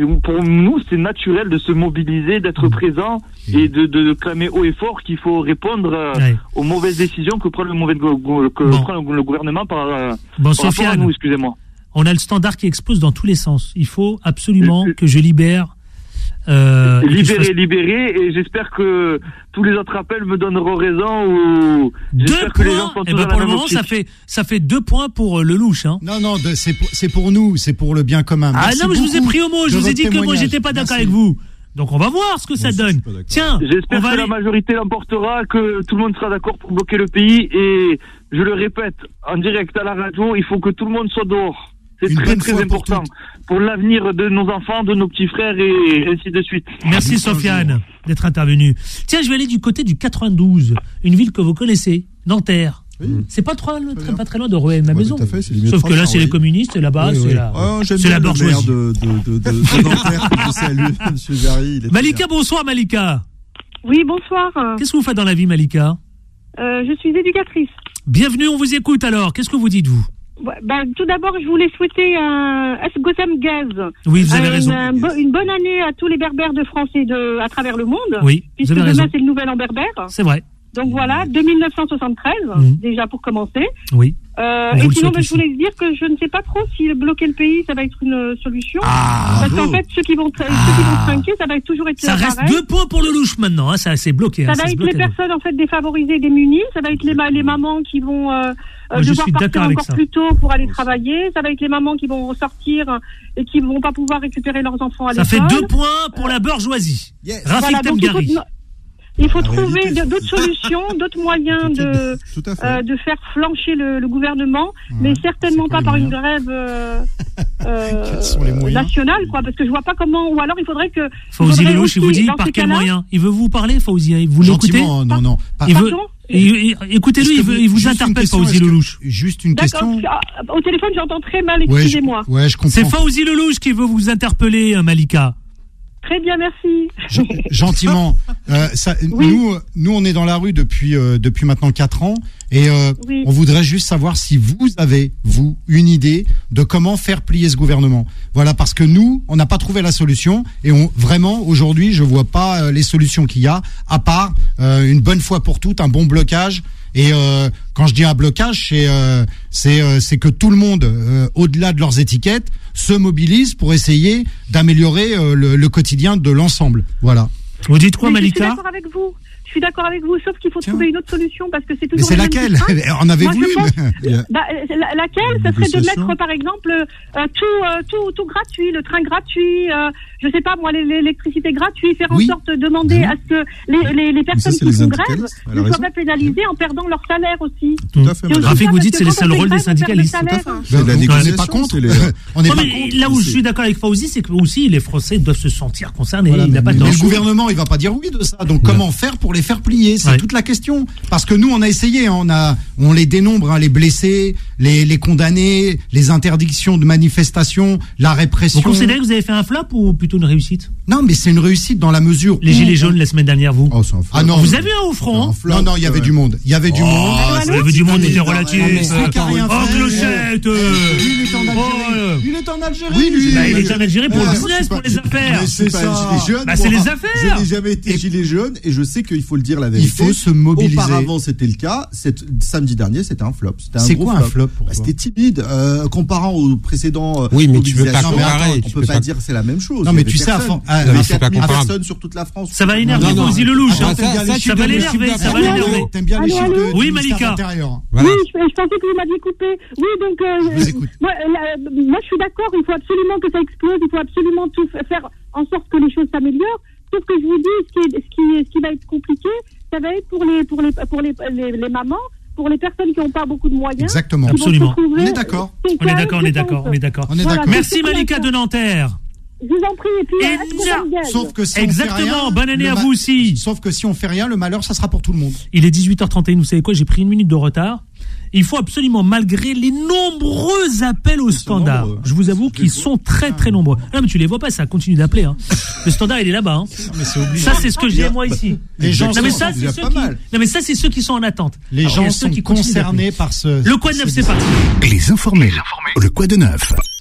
Et pour nous, c'est naturel de se mobiliser, d'être présent et de, de clamer haut et fort qu'il faut répondre euh, Ouais. aux mauvaises décisions que prend le, mauvais go- go- que Bon. prend le gouvernement par, euh, Bon, par rapport à Sofiane, nous, excusez-moi. on a le standard qui explose dans tous les sens. Il faut absolument que je libère. Euh, et que je libéré, fasse libéré, et j'espère que tous les autres appels me donneront raison ou deux j'espère que les gens points. sont Et tous ben dans pour la le même moment, ça optique. fait ça fait deux points pour euh, le louche. Hein. Non, non, de- c'est pour, c'est pour nous, c'est pour le bien commun. Ah Merci non, mais je vous ai beaucoup pris au mot. Je de vous ai votre dit que moi, témoignage. j'étais pas d'accord Merci. avec vous. Donc on va voir ce que ça aussi, je donne. suis pas d'accord. Tiens, on J'espère va que aller. la majorité l'emportera, que tout le monde sera d'accord pour bloquer le pays, et je le répète, en direct à la radio, il faut que tout le monde soit dehors. C'est Une très bonne très fois pour important toutes. pour l'avenir de nos enfants, de nos petits frères et ainsi de suite. Merci Sofiane d'être intervenu. Tiens, je vais aller du côté du quatre-vingt-douze, une ville que vous connaissez, Nanterre. Oui. C'est pas trop, très, bien. pas très loin de Rouen, ma Ouais, maison. tout à fait, c'est limite Sauf que là, France, c'est hein, les oui. communistes, et là-bas, Oui, c'est oui. la, Oh, j'aime c'est bien la le maire bourgeoisie. de, de, de, de, de Nanterre, que je salue, monsieur Jarry. il est très Malika, bien. bonsoir Malika. Oui, bonsoir. Qu'est-ce que vous faites dans la vie, Malika? Euh, je suis éducatrice. Bienvenue, on vous écoute alors. Qu'est-ce que vous dites, vous? Ouais, ben, tout d'abord, je voulais souhaiter un Esgosam Gaz. Oui, vous avez Un- raison. un bo- une bonne année à tous les berbères de France et de, à travers le monde. Oui, vous Puisque avez demain, raison. c'est le nouvel an berbère. C'est vrai. Donc voilà, deux mille neuf cent soixante-treize, Mhm. déjà pour commencer. Oui. Euh, On vous et le sinon, souhaite ben, je aussi. voulais dire que je ne sais pas trop si bloquer le pays, ça va être une euh, solution. Ah, Parce qu'en fait, ceux qui vont, tra- ceux qui vont trinquer, ça va être toujours être ça reste pareil. deux points pour le louche maintenant. Hein. Ça, c'est bloqué. Ça hein. va se être bloque les à deux. personnes en fait défavorisées et démunies. Ça va être les, ma- les mamans qui vont euh, Moi, je devoir suis partir d'accord avec encore ça. plus tôt pour aller travailler. Ça va être les mamans qui vont ressortir et qui vont pas pouvoir récupérer leurs enfants à Ça fait l'école. deux points pour la bourgeoisie. Yes. Rafik Voilà, donc il faut, Temgari. non, il faut La trouver réalité, de- d'autres solutions, d'autres moyens de, Tout à fait. euh, de faire flancher le, le gouvernement, mais Ouais, certainement c'est quoi pas les par une moyens grève euh, euh, Quels sont les moyens nationale, quoi, parce que je vois pas comment. Ou alors il faudrait que. Fauzi faudrait Lelouch, il vous aussi, dit dans par ces quel cas-là- moyen? Il veut vous parler, Fauzi. hein. Vous l'écoutez? Gentiment, non, non. Pas- Il veut, Pardon il- il- écoutez-le, Est-ce il, que veut- vous- il vous juste une interpelle, question, Fauzi est-ce que- Lelouch. Juste une D'accord. question. Ah, Au téléphone, j'entends très mal. Ouais, je, Excusez-moi. ouais, je comprends. C'est Fauzi Lelouch qui veut vous interpeller, euh, Malika. Très bien, merci. Gen- Gentiment. Euh, ça, Oui. Nous, nous, on est dans la rue depuis euh, depuis maintenant quatre ans, et euh, Oui. on voudrait juste savoir si vous avez vous une idée de comment faire plier ce gouvernement. Voilà, parce que nous, on n'a pas trouvé la solution, et on vraiment aujourd'hui, je vois pas euh, les solutions qu'il y a, à part euh, une bonne fois pour toutes, un bon blocage. Et euh, quand je dis un blocage, c'est euh, c'est euh, c'est que tout le monde, euh, au-delà de leurs étiquettes, se mobilise pour essayer d'améliorer euh, le, le quotidien de l'ensemble. Voilà. Vous dites quoi, Mais Je suis Malika? d'accord avec vous. Je suis d'accord avec vous, sauf qu'il faut Tiens. trouver une autre solution parce que c'est Mais toujours. c'est les mêmes laquelle? qui trinquent. En avez-vous Moi, je pense- une? Il y a- Bah, euh, la- laquelle, ça serait de Négociation. mettre par exemple euh, tout, euh, tout, tout gratuit, le train gratuit, euh, je sais pas moi, l'é- l'électricité gratuite, faire Oui. en sorte de demander Ben à ce que les, les, les personnes c'est qui les font grève syndicalistes, elle a ne soient raison. pas pénalisées en perdant leur salaire aussi. Tout à fait, C'est madame. aussi Rafik, ça, vous parce dites que c'est le quand seul on fait rôle des grève, on perd le syndicalistes. salaire. C'est de la Ben, on n'est négociation. pas contre. c'est les- On n'est Non, pas mais contre. là où je c'est- suis d'accord avec Fauzi, c'est que aussi les Français doivent se sentir concernés. Voilà, il n'a mais, pas mais tort. le gouvernement, il va pas dire oui de ça. Donc comment faire pour les faire plier? C'est Ouais. toute la question. Parce que nous, on a essayé. hein, on a, on les dénombre, hein, les blessés, les, les condamnés, les interdictions de manifestation, la répression. Vous considérez que vous avez fait un flop ou plutôt une réussite? Non, mais c'est une réussite dans la mesure. Les où- Gilets jaunes la semaine dernière, vous? Oh, c'est un flop. Ah non, Vous avez un haut front, hein? Non, non, il y avait du monde. Il y avait du monde. Ah, vous avez du monde, était relatif. Non, mais celui qui a rien Oh, fait, clochette! Lui, il est en Oh, Algérie. euh. Il est en Algérie. Oui, lui. Bah, il est en Algérie pour le Ah, business, je suis pour pas- les affaires. Mais c'est C'est pas ça. un gilet jaune. Bah, c'est moi. les affaires. Je n'ai jamais été gilet jaune et je sais qu'il faut le dire la Il vérité. faut se mobiliser. Auparavant, c'était le cas. Cette- samedi dernier, c'était un flop. C'était un C'est gros quoi un flop pour Bah, toi C'était timide. Euh, comparant au précédent. euh, Oui, mais tu peux pas mobilisations, comparer, On tu peut peux pas pas- dire que c'est la même chose. Non, Il y mais avait tu sais, à personne. fond- ah, Il y avait mais c'est pas quatre mille comparable. personnes sur toute la France. Ça va énerver Non, non. Fauzi Lelouch. Attends, hein. t'aimes bien les ça, chiffres va de- l'énerver, chiffres ça va d'affaires. l'énerver. T'aimes bien les Allô, chiffres de- allô Oui, du ministère Malika. de l'Intérieur. Voilà. Oui, je, je pensais que vous m'aviez coupé. Oui, donc euh, Je vous écoute. moi, euh, la- moi, je suis d'accord. Il faut absolument que ça explose. Il faut absolument tout f- faire en sorte que les choses s'améliorent. Sauf que je vous dis, ce qui, est, ce qui, est- ce qui va être compliqué, ça va être pour les pour les pour les, les, les mamans, pour les personnes qui n'ont pas beaucoup de moyens. Exactement. qui vont se Absolument. retrouver On est d'accord. sans On est case, d'accord, on est sans d'accord, sens. on est d'accord. On est Voilà, d'accord. Merci c'est Malika ça. de Nanterre. Je vous en prie. Et puis, Et euh, à bien, Madame Gaz. Sauf que si on fait Exactement, rien, bonne année le à ma- vous aussi. Sauf que si on fait rien, le malheur, ça sera pour tout le monde. Il est dix-huit heures trente et un, vous savez quoi, j'ai pris une minute de retard. Il faut absolument, malgré les nombreux appels au standard, nombreux. je vous avoue qu'ils sont très très nombreux. Non mais tu les vois pas, ça continue d'appeler. Hein. Le standard il est là-bas. Hein. Ça c'est ce que j'ai moi ici. Les gens Non mais sont- ça c'est c'est déjà ceux pas qui, mal. non mais ça c'est ceux qui sont en attente. Les Alors, il y gens a ceux sont qui continuent concernés d'appeler. par ce. Le quoi de neuf c'est parti. Les informés. Le quoi de neuf.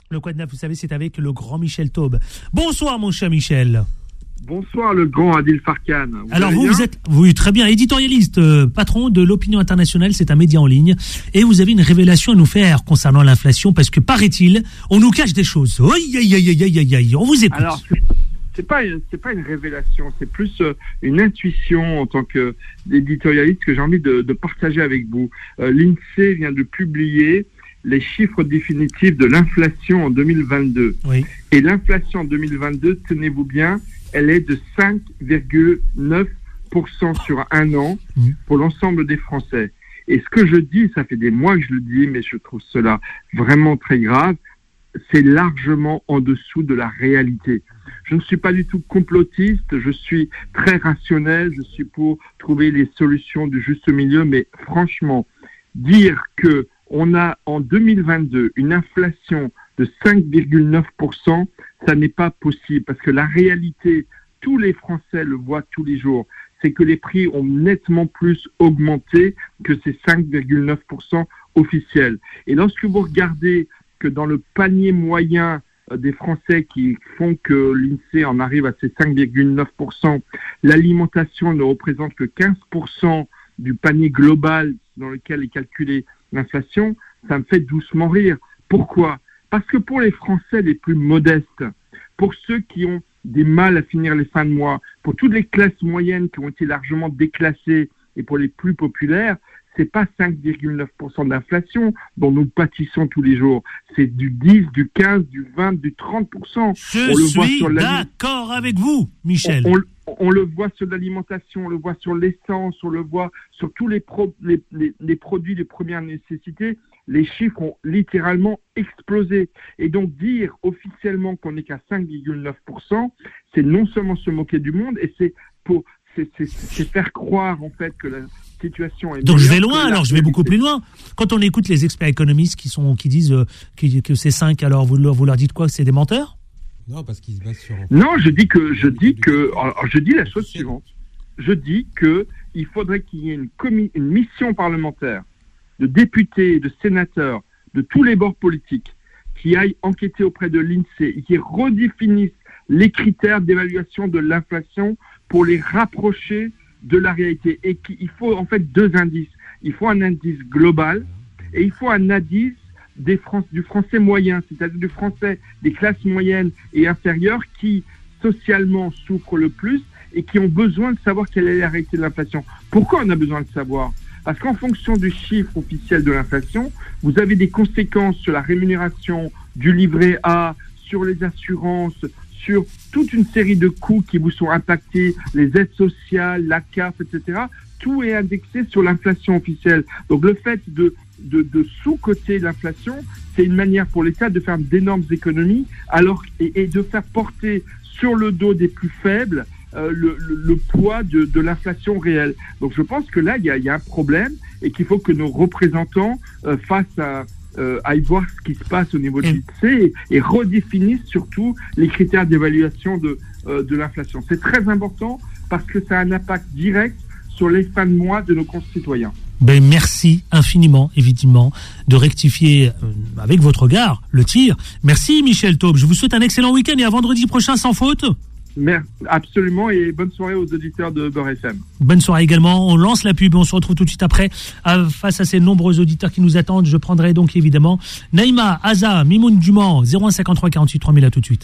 Le Quoi de neuf, vous savez, c'est avec le grand Michel Taube. Bonsoir, mon cher Michel. Bonsoir, le grand Adil Farkan. Vous Alors vous, vous êtes, oui, très bien, éditorialiste, euh, patron de l'Opinion Internationale, c'est un média en ligne, et vous avez une révélation à nous faire concernant l'inflation, parce que paraît-il, on nous cache des choses. Aïe, aïe, aïe, aïe, aïe, aïe, on vous écoute. Alors, c'est, c'est pas, une, c'est pas une révélation, c'est plus euh, une intuition en tant qu'éditorialiste que j'ai envie de, de partager avec vous. Euh, L'INSEE vient de publier les chiffres définitifs de l'inflation en deux mille vingt-deux. Oui. Et l'inflation en deux mille vingt-deux, tenez-vous bien, elle est de cinq virgule neuf pour cent sur un an pour l'ensemble des Français. Et ce que je dis, ça fait des mois que je le dis, mais je trouve cela vraiment très grave, c'est largement en dessous de la réalité. Je ne suis pas du tout complotiste, je suis très rationnel, je suis pour trouver les solutions du juste milieu, mais franchement, dire que on a en deux mille vingt-deux une inflation de cinq virgule neuf pour cent, ça n'est pas possible parce que la réalité, tous les Français le voient tous les jours, c'est que les prix ont nettement plus augmenté que ces cinq virgule neuf pour cent officiels. Et lorsque vous regardez que dans le panier moyen des Français qui font que l'INSEE en arrive à ces cinq virgule neuf pour cent, l'alimentation ne représente que quinze pour cent du panier global dans lequel est calculée l'inflation, ça me fait doucement rire. Pourquoi ? Parce que pour les Français les plus modestes, pour ceux qui ont des mal à finir les fins de mois, pour toutes les classes moyennes qui ont été largement déclassées et pour les plus populaires, c'est pas cinq virgule neuf pour cent d'inflation dont nous pâtissons tous les jours. C'est du dix, du quinze, du vingt, du trente pour cent. Je on le suis voit sur d'accord avec vous, Michel. On, on, on le voit sur l'alimentation, on le voit sur l'essence, on le voit sur tous les, pro, les, les, les produits de première nécessité. Les chiffres ont littéralement explosé. Et donc dire officiellement qu'on n'est qu'à cinq virgule neuf pour cent, c'est non seulement se moquer du monde, et c'est pour c'est, c'est, c'est faire croire en fait que la situation est. Donc je vais loin, alors je vais beaucoup plus loin. Quand on écoute les experts économistes qui sont qui disent euh, que, que c'est cinq, alors vous leur, vous leur dites quoi, que c'est des menteurs ? Non, parce qu'ils se basent sur. Non, je dis que je dis que alors, je dis la chose suivante. Je dis que il faudrait qu'il y ait une commi- une mission parlementaire de députés et de sénateurs de tous les bords politiques qui aillent enquêter auprès de l'INSEE et qui redéfinissent les critères d'évaluation de l'inflation pour les rapprocher de la réalité. Et qu'il faut en fait deux indices. Il faut un indice global et il faut un indice des Fran- du français moyen, c'est-à-dire du français des classes moyennes et inférieures qui socialement souffrent le plus et qui ont besoin de savoir quelle est la réalité de l'inflation. Pourquoi on a besoin de savoir ? Parce qu'en fonction du chiffre officiel de l'inflation, vous avez des conséquences sur la rémunération du livret A, sur les assurances, sur toute une série de coûts qui vous sont impactés, les aides sociales, la C A F, et cetera. Tout est indexé sur l'inflation officielle. Donc le fait de, de, de sous-coter l'inflation, c'est une manière pour l'État de faire d'énormes économies alors, et, et de faire porter sur le dos des plus faibles Euh, le, le, le poids de, de l'inflation réelle. Donc je pense que là, il y a, y a un problème et qu'il faut que nos représentants euh, fassent à, euh, aillent voir ce qui se passe au niveau de l'INSEE et, et redéfinissent surtout les critères d'évaluation de, euh, de l'inflation. C'est très important parce que ça a un impact direct sur les fins de mois de nos concitoyens. Ben merci infiniment, évidemment, de rectifier euh, avec votre regard le tir. Merci Michel Taube. Je vous souhaite un excellent week-end et à vendredi prochain sans faute. Merci, absolument, et bonne soirée aux auditeurs de Beurre F M. Bonne soirée également. On lance la pub et on se retrouve tout de suite après. À, face à ces nombreux auditeurs qui nous attendent, je prendrai donc évidemment Naïma, Aza, Mimoun Duman, zéro un cinquante-trois quarante-huit trois mille, à tout de suite.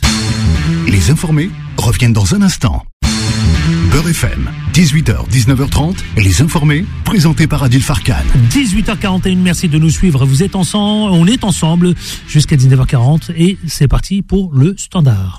Les informés reviennent dans un instant. Beurre F M, dix-huit heures dix-neuf heures trente, les informés, présentés par Adil Farkan. dix-huit heures quarante et une, merci de nous suivre. Vous êtes ensemble, on est ensemble jusqu'à dix-neuf heures quarante et c'est parti pour le standard.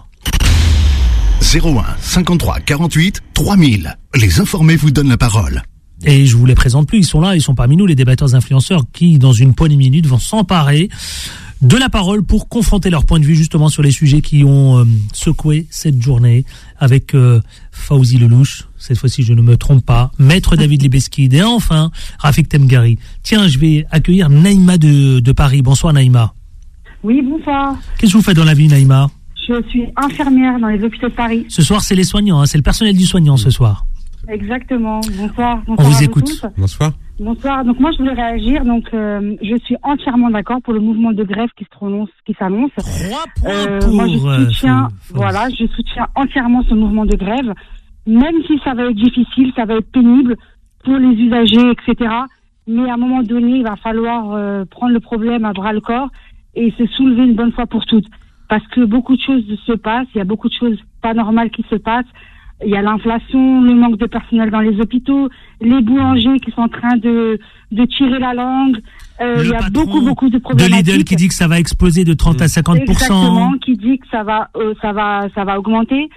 zéro un cinquante-trois quarante-huit trois mille. Les informés vous donnent la parole. Et je vous les présente plus, ils sont là, ils sont parmi nous, les débatteurs influenceurs qui, dans une poignée de minutes, vont s'emparer de la parole pour confronter leur point de vue justement sur les sujets qui ont euh, secoué cette journée avec euh, Fawzi Lelouch, cette fois-ci je ne me trompe pas, Maître David Libeskid et enfin Rafik Temgari. Tiens, je vais accueillir Naïma de, de Paris. Bonsoir Naïma. Oui, bonsoir. Qu'est-ce que vous faites dans la vie Naïma ? Je suis infirmière dans les hôpitaux de Paris. Ce soir, c'est les soignants, hein, c'est le personnel du soignant ce soir. Exactement. Bonsoir. On Bonsoir vous à écoute. tous. Bonsoir. Bonsoir. Donc moi je voulais réagir. Donc euh, je suis entièrement d'accord pour le mouvement de grève qui se prononce, qui s'annonce. Trois points Euh, pour. moi je euh, soutiens, Fau- Fau- voilà, je soutiens entièrement ce mouvement de grève, même si ça va être difficile, ça va être pénible pour les usagers, et cetera. Mais à un moment donné, il va falloir euh, prendre le problème à bras le corps et se soulever une bonne fois pour toutes, parce que beaucoup de choses se passent, il y a beaucoup de choses pas normales qui se passent. Il y a l'inflation, le manque de personnel dans les hôpitaux, les boulangers qui sont en train de, de tirer la langue. Euh, Le il y a patron beaucoup, beaucoup de de problématiques. Lidl qui dit que ça va exploser de trente à cinquante pour cent. Exactement, qui dit que ça va, euh, ça va, ça va augmenter.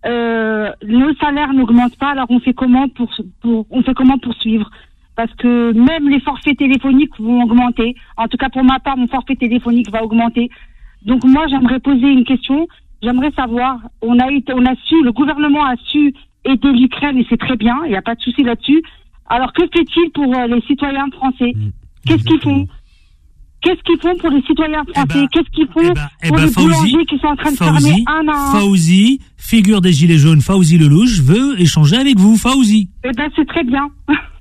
Euh, nos salaires n'augmentent pas, alors on fait comment pour, pour, on fait comment pour suivre? Parce que même les forfaits téléphoniques vont augmenter. En tout cas, pour ma part, mon forfait téléphonique va augmenter. Donc moi, j'aimerais poser une question. J'aimerais savoir, on a été, on a su, le gouvernement a su aider l'Ukraine et c'est très bien, il n'y a pas de souci là-dessus. Alors que fait-il pour euh, les citoyens français? Qu'est-ce qu'ils font? Qu'est-ce qu'ils font pour les citoyens français? ben, Qu'est-ce qu'ils font Eh ben, eh pour ben, les Fauzi, boulangers qui sont en train de Fauzi, fermer un à un? Fauzi, figure des Gilets jaunes, Fauzi Lelouch veut échanger avec vous, Fauzi. Eh ben, c'est très bien.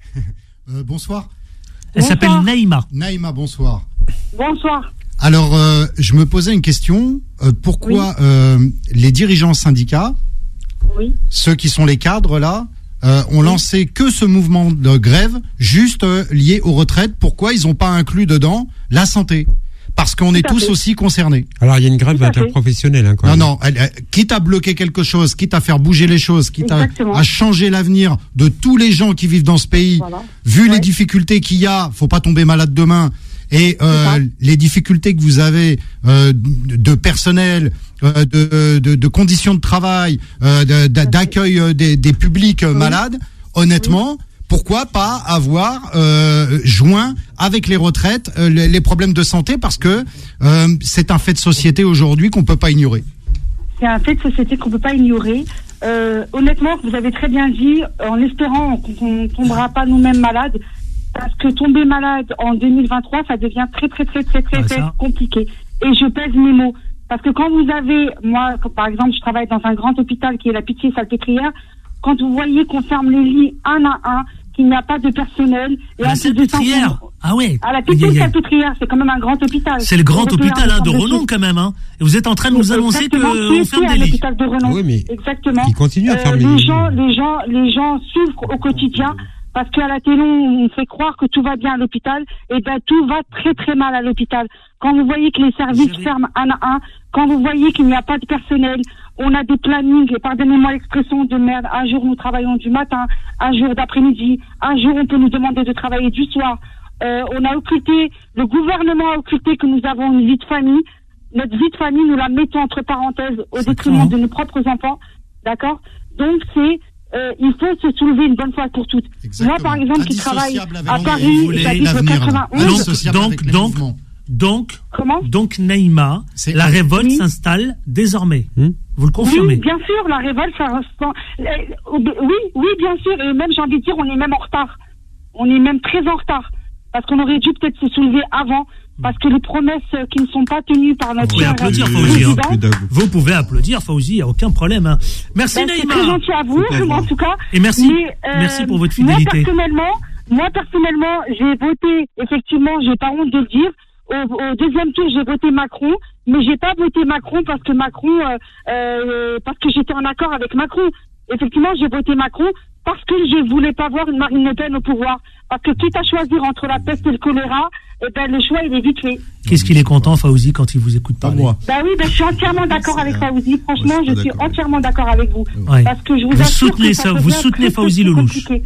Euh, bonsoir. Elle Bonsoir. s'appelle Naïma. Naïma, bonsoir. Bonsoir. Alors, euh, je me posais une question. Euh, pourquoi euh, les dirigeants syndicats, Oui. ceux qui sont les cadres là, euh, ont lancé que ce mouvement de grève juste euh, lié aux retraites? Pourquoi ils n'ont pas inclus dedans la santé? Parce qu'on est Tout à tous fait. aussi concernés. Alors, il y a une grève Tout à fait. interprofessionnelle, hein, quand Non, même. non, elle- elle- quitte à bloquer quelque chose, quitte à faire bouger les choses, quitte à, Exactement. à changer l'avenir de tous les gens qui vivent dans ce pays, Voilà. vu Ouais. les difficultés qu'il y a, faut pas tomber malade demain, et euh, ça. les difficultés que vous avez euh, de de personnel, euh, de, de, de conditions de travail, euh, de- d'a- d'accueil euh, des, des publics euh, malades, honnêtement, pourquoi pas avoir euh, joint avec les retraites euh, les, les problèmes de santé, parce que euh, c'est un fait de société aujourd'hui qu'on peut pas ignorer. C'est un fait de société qu'on peut pas ignorer. Euh, honnêtement, vous avez très bien dit, en espérant qu'on ne tombera pas nous-mêmes malades, parce que tomber malade en deux mille vingt-trois, ça devient très très très très très, Ah, très ça. compliqué. Et je pèse mes mots. Parce que quand vous avez, moi, quand, par exemple, je travaille dans un grand hôpital qui est la Pitié-Salpêtrière, quand vous voyez qu'on ferme les lits un à un, qu'il n'y a pas de personnel, et La en plus de ça, Salpêtrière. on- Ah ouais. à la Aïe, aïe, aïe. Pitié-Salpêtrière, c'est quand même un grand hôpital. C'est le grand Européen, hôpital hein, de ensemble renom choses. quand même. Hein. Et vous êtes en train de nous annoncer Exactement, qu'on c'est- ferme c'est des un lits. hôpital de renom. Oui, mais Exactement. ils continuent à Euh, fermer les les lits. gens, les gens, les gens souffrent au quotidien parce qu'à la télé on fait croire que tout va bien à l'hôpital, et ben tout va très très mal à l'hôpital. Quand vous voyez que les services J'avais- ferment un à un, quand vous voyez qu'il n'y a pas de personnel, on a des plannings, et pardonnez-moi l'expression de merde, un jour nous travaillons du matin, un jour d'après-midi, un jour on peut nous demander de travailler du soir. Euh, on a occulté, le gouvernement a occulté que nous avons une vie de famille. Notre vie de famille, nous la mettons entre parenthèses au C'est détriment clair. de nos propres enfants. D'accord? Donc c'est, euh, il faut se soulever une bonne fois pour toutes. Exactement. Moi, par exemple, qui travaille Indissociable avec à les- Paris, vous voulez j'habite au l'avenir, là. quatre-vingt-onze. Donc, Indissociable donc, avec les donc, mouvements. donc, Comment? donc, Naïma, C'est- la révolte Oui. s'installe désormais. Hmm. Vous le confirmez? Oui, bien sûr, la révolte, ça ressent. euh, Oui, oui, bien sûr, et même, j'ai envie de dire, on est même en retard. On est même très en retard. Parce qu'on aurait dû peut-être se soulever avant, parce que les promesses euh, qui ne sont pas tenues par notre Vous pouvez cher applaudir, euh, Fauzi, hein. président. Vous pouvez applaudir, Fauzi, il n'y a aucun problème. Hein. Merci Ben, c'est Naïma. très gentil à vous, Faut pas en tout cas. Et merci, Mais, euh, merci pour votre Moi, fidélité. personnellement, moi, personnellement, j'ai voté, effectivement, j'ai pas honte de le dire. Au, au deuxième tour, j'ai voté Macron, mais j'ai pas voté Macron parce que Macron, euh, euh, parce que j'étais en accord avec Macron. Effectivement, j'ai voté Macron parce que je voulais pas voir une Marine Le Pen au pouvoir. Parce que quitte à choisir entre la peste et le choléra, eh ben, le choix, il est vite fait. Qu'est-ce qu'il est content, Fauzi, quand il vous écoute Pas parler? moi. Bah oui, bah, je suis entièrement d'accord avec Fauzi. Franchement, Ouais, je suis je pas suis d'accord. entièrement d'accord avec vous. Ouais. Parce que je vous, Vous assure soutenez que ça, ça vous devient soutenez très, très, Fauzi très Lelouch. compliqué.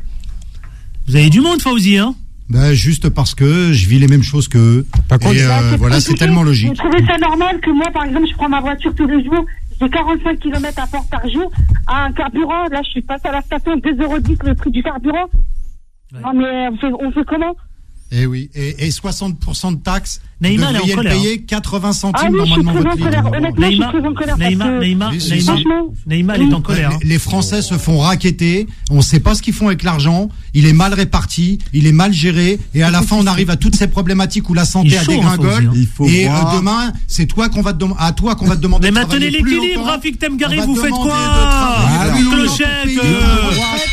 Vous avez du monde, Fauzi, hein? Ben, juste parce que je vis les mêmes choses qu'eux. Par contre, Et euh, Bah, c'est voilà, c'est compliqué. tellement logique. Vous trouvez ça normal que moi, par exemple, je prends ma voiture tous les jours, j'ai quarante-cinq kilomètres à faire par jour, à un carburant, là, je suis passé à la station, deux euros dix le prix du carburant. Ouais. Non, mais on fait, on fait comment? Et oui, et, et soixante pour cent de taxes, Naïma, vous elle est en devriez le colère, payer quatre-vingts Ah centimes oui, je suis normalement très en votre colère. litre. Honnêtement, je suis Naïma, très en colère. Naïma, parce que, Naïma, Oui, si, Naïma, franchement, Naïma, elle est en colère. hein. Les, les Français se font racketter, on ne sait pas ce qu'ils font avec l'argent, il est mal réparti, il est mal géré, et à la fin on arrive à toutes ces problématiques où la Il santé est a chaud, hein, dégringole, Fauzi, hein. Il faut et voir. euh, demain c'est toi qu'on va te dem- à toi qu'on va te demander Mais de maintenez travailler plus l'équilibre, longtemps. Rafik On Temgari, va vous te faites demander quoi? de travailler Ah plus oui, longtemps clochette, pour payer euh, ton retraite.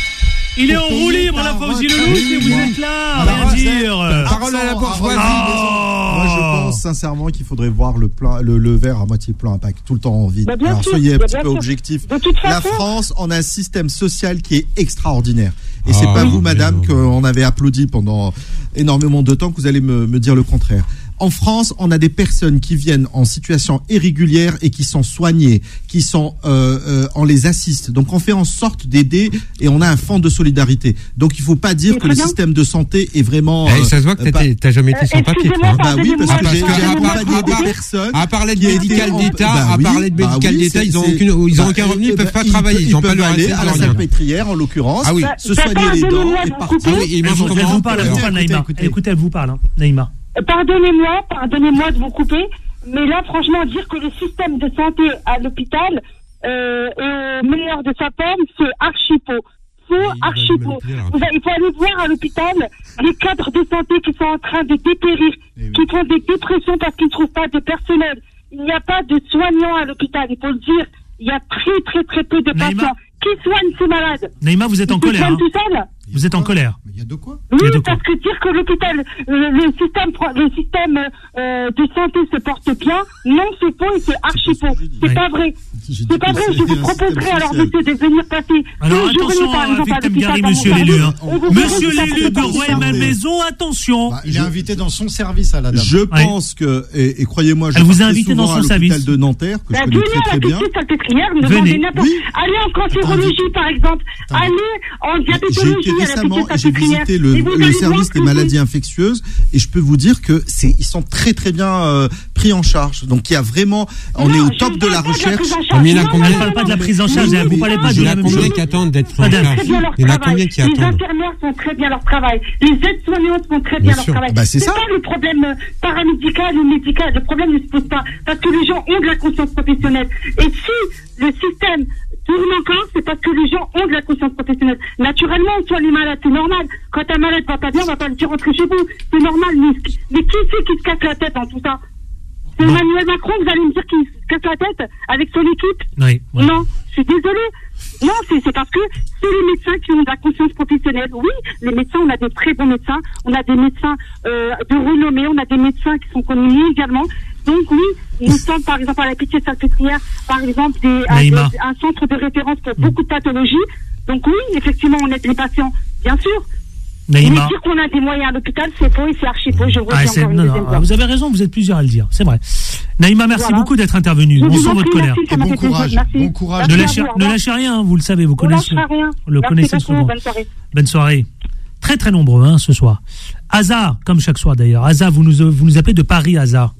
Il est en Pour roue payer libre, ta la Fawzi retraite. Lelouch, et vous Moi. êtes là, Alors, rien c'est- dire. Parole à la bourgeoisie. Moi, je pense sincèrement qu'il faudrait voir le, plein, le, le verre à moitié plein, pas tout le temps en vide. Bah, bien Alors, sûr, soyez un bah, petit bien peu sûr. objectif. De toute La façon- France, on a un système social qui est extraordinaire. Et Ah, c'est pas oui, vous, madame, mais qu'on avait applaudi pendant énormément de temps que vous allez me, me dire le contraire. En France, on a des personnes qui viennent en situation irrégulière et qui sont soignées, qui sont, euh, euh, on les assiste. Donc, on fait en sorte d'aider et on a un fonds de solidarité. Donc, il faut pas dire Mais que le très bien. système de santé est vraiment. Eh, euh, ça se voit que pas- t'as- t'as jamais été Euh, sans papier, toi. excusez-moi, hein. Bah oui, parce Ah, que parce j'ai que j'ai à part- accompagné à des part- personnes. À parler de qui étaient médical en- d'État, bah à oui, parler de bah médical oui, d'État, c'est- ils ont c'est- aucune, ils ont bah, aucun revenu, eh ils peuvent ben, pas ils travailler, peuvent- ils ont ils pas peuvent le aller R S à la S, salle rien. pétrière, en l'occurrence, Ah oui. se Bah, soigner les dents pardonnez-moi et de vous partir. couper. Ah oui, et ils Elle mangent vous, elle comment vous parle, elle vous parle, Écoutez, Naïma. écoutez. Écoutez, elle vous parle, hein, Naïma. Pardonnez-moi, pardonnez-moi de vous couper, mais là, franchement, dire que le système de santé à l'hôpital euh, est meilleur de sa forme, c'est archi faux. Faux, Oui, il va archi nous faux. manipuler, là. Vous avez- Il faut aller voir à l'hôpital les cadres de santé qui sont en train de dépérir, Eh oui. qui font des dépressions parce qu'ils ne trouvent pas de personnel. Il n'y a pas de soignants à l'hôpital, il faut le dire. Il y a très, très, très peu de Naïma. patients. Qui soignent ces malades? Naïma, vous êtes en Ils se colère. soignent hein. tout seuls? Vous êtes en colère. Mais il y a de quoi? Oui, Il y a de quoi. parce que dire que l'hôpital, euh, le système, pro- le système euh, de santé se porte bien, non, c'est faux et c'est archi faux. C'est Ouais. pas vrai. J'ai dit C'est pas que vrai. c'est Je vous un proposerai système alors, social. monsieur, de venir passer Alors une journée, attention, par exemple, à Victor l'hôpital Gary, dans mon monsieur service, l'élu. hein. et vous verrez Monsieur que ça l'élu se de passe Rouen bien. ma maison, attention. Bah, il est invité dans son service à la dame. Je pense que, et, et croyez-moi, je Elle vous a pars très invité dans souvent son à l'hôpital service. de Nanterre, que je Bah, connais venez très à très la bien. petite salpêtrière, me Venez. demandez n'importe. Oui. Allez en cancérologie, par exemple. Attendez. Allez en J'ai diabétologie été à la récemment petite et j'ai salpêtrière. visité le, Et vous le allez service voir des que maladies infectieuses et je peux vous dire que c'est ils sont très très bien euh, pris en charge. Donc il y a vraiment, on Non, est au je top ne de parle la pas de recherche. prise en charge. Ah, mais il y en a Non, combien non, Elle parle non, pas de la non. prise en charge, Mais elle vous parlez pas Il de y en la a même combien chose. qui attendent d'être pris en Madame. charge Très bien leur Il y en a travail. combien qui Les attendent infirmières font très bien leur travail. Les aides-soignantes font très bien, Bien leur sûr. travail. Bah, c'est ça. pas le problème euh, paramédical ou médical. Le problème ne se pose pas parce que les gens ont de la conscience professionnelle. Et si le système tourne encore, c'est parce que les gens ont de la conscience professionnelle. Naturellement, on soigne les malades, c'est normal. Quand un malade va pas bien, on va pas le dire rentrer chez vous. C'est normal. Mais, mais qui c'est qui se casse la tête dans tout ça? C'est Emmanuel Macron, vous allez me dire qu'il se casse la tête avec son équipe? Oui, oui. Non, je suis désolée. Non, c'est c'est parce que c'est les médecins qui ont de la conscience professionnelle. Oui, les médecins, on a des très bons médecins. On a des médecins euh, de renommée. On a des médecins qui sont connus également. Donc oui, nous sommes par exemple à la Pitié-Salpêtrière, par exemple, des, un, Naïma. des- un centre de référence pour beaucoup de pathologies. Donc oui, effectivement, on aide les patients, bien sûr. Naïma. Mais dire qu'on a des moyens à l'hôpital, c'est faux et c'est archi faux. Je vous Ah, dis c'est- encore une non, deuxième non, fois. vous avez raison, vous êtes plusieurs à le dire, c'est vrai. Naïma, merci Voilà. beaucoup d'être intervenu. Je On vous sent en votre prie, colère. merci, ça Et m'a bon fait plaisir. courage, Merci. bon courage. Ne Merci à lâchez, vous, au ne revoir. lâchez rien, hein, vous le savez, vous On connaissez. lâchera rien. Le Merci connaissez beaucoup, souvent. bonne soirée. Bonne soirée. Très très nombreux hein, ce soir. Asa, comme chaque soir d'ailleurs. Asa, vous nous, vous nous appelez de Paris, Asa.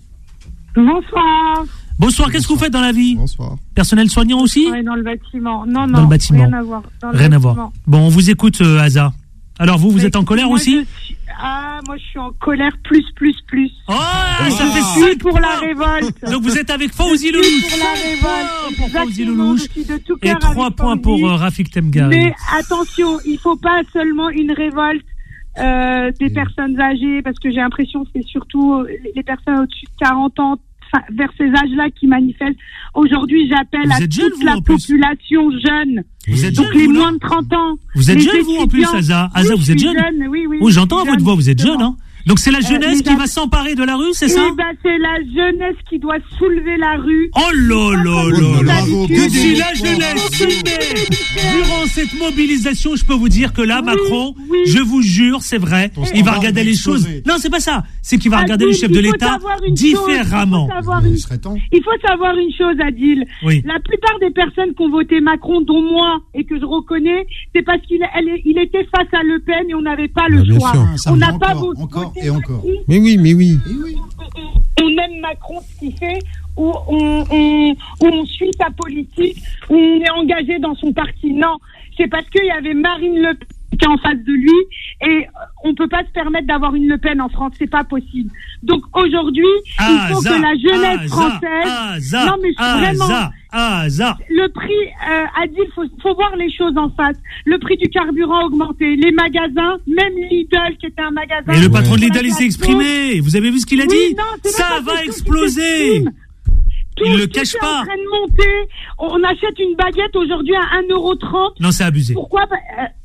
Bonsoir. Bonsoir, qu'est-ce que vous faites dans la vie? Bonsoir. Personnel soignant aussi? Ouais, dans le bâtiment. Non, non. Dans le bâtiment. Rien à voir. Dans le Rien à bâtiment. voir. Bon, on vous écoute, euh, Asa. Alors vous, vous Mais êtes en colère moi, aussi? je suis- Ah, moi je suis en colère plus, plus, plus. Oh, Et ça je fait suis cinq pour la points. révolte. Donc vous êtes avec Je Fawzi suis Lelouch. pour la Cinq points révolte. pour Fawzi Exactement, Lelouch. je suis de tout Et cœur trois avec points Fawzi. pour euh, Rafik Temgari. Mais attention, il faut pas seulement une révolte euh, des Mm. personnes âgées, parce que j'ai l'impression que c'est surtout euh, les personnes au-dessus de quarante ans, enfin, vers ces âges-là qui manifestent. Aujourd'hui, j'appelle Vous à êtes jeune, toute vous, la en plus. population jeune. Vous êtes Donc jeune, les vous, non? moins de trente ans. Vous êtes les jeune, vous, en plus, étudiants. Asa. Oui, Asa, vous je êtes suis jeune? jeune, Oui, oui. Oui, j'entends à votre jeune, voix, vous êtes jeune, justement. hein? Donc c'est la Euh, jeunesse les qui ad- va s'emparer de la rue, c'est Eh ça? ben, c'est la jeunesse qui doit soulever la rue. Oh là là là là! Bravo, Que bravo. si la jeunesse s'y met durant cette mobilisation, je peux vous dire que là, Oui, Macron, oui. je vous jure, c'est vrai, Ton il va standard regarder va les choses. exploser. Non, c'est pas ça. C'est qu'il va regarder Adil, les chefs de il faut l'État savoir une différemment. chose, il faut savoir une- Il serait temps. Il faut savoir une chose, Adil. Oui. La plupart des personnes qui ont voté Macron, dont moi, et que je reconnais, c'est parce qu'il elle- il était face à Le Pen et on n'avait pas le Bah, bien choix. sûr. Ah, ça On me n'a dit pas encore, vo- encore voté et encore. Macron. Mais oui, mais oui. Eh oui. On aime Macron, ce qu'il fait, où on, on, où on suit sa politique, où on est engagé dans son parti. Non, c'est parce qu'il y avait Marine Le Pen qui est en face de lui et on peut pas se permettre d'avoir une Le Pen en France, c'est pas possible. Donc aujourd'hui, il faut Asa, que la jeunesse Asa, française... Asa, non mais vraiment... Asa, Asa. Le prix, euh, Adil, faut, faut voir les choses en face. Le prix du carburant a augmenté. Les magasins, même Lidl, qui était un magasin... Et le Ouais. patron de sur la Lidl, il s'est place exprimé. Vous avez vu ce qu'il a Oui, dit? non, c'est Ça même pas va question qu'il exploser. s'exprime. Tout, Il le tout cache est pas. en train de monter. On achète une baguette aujourd'hui à un euro trente. Non, c'est abusé. Pourquoi? Bah, euh,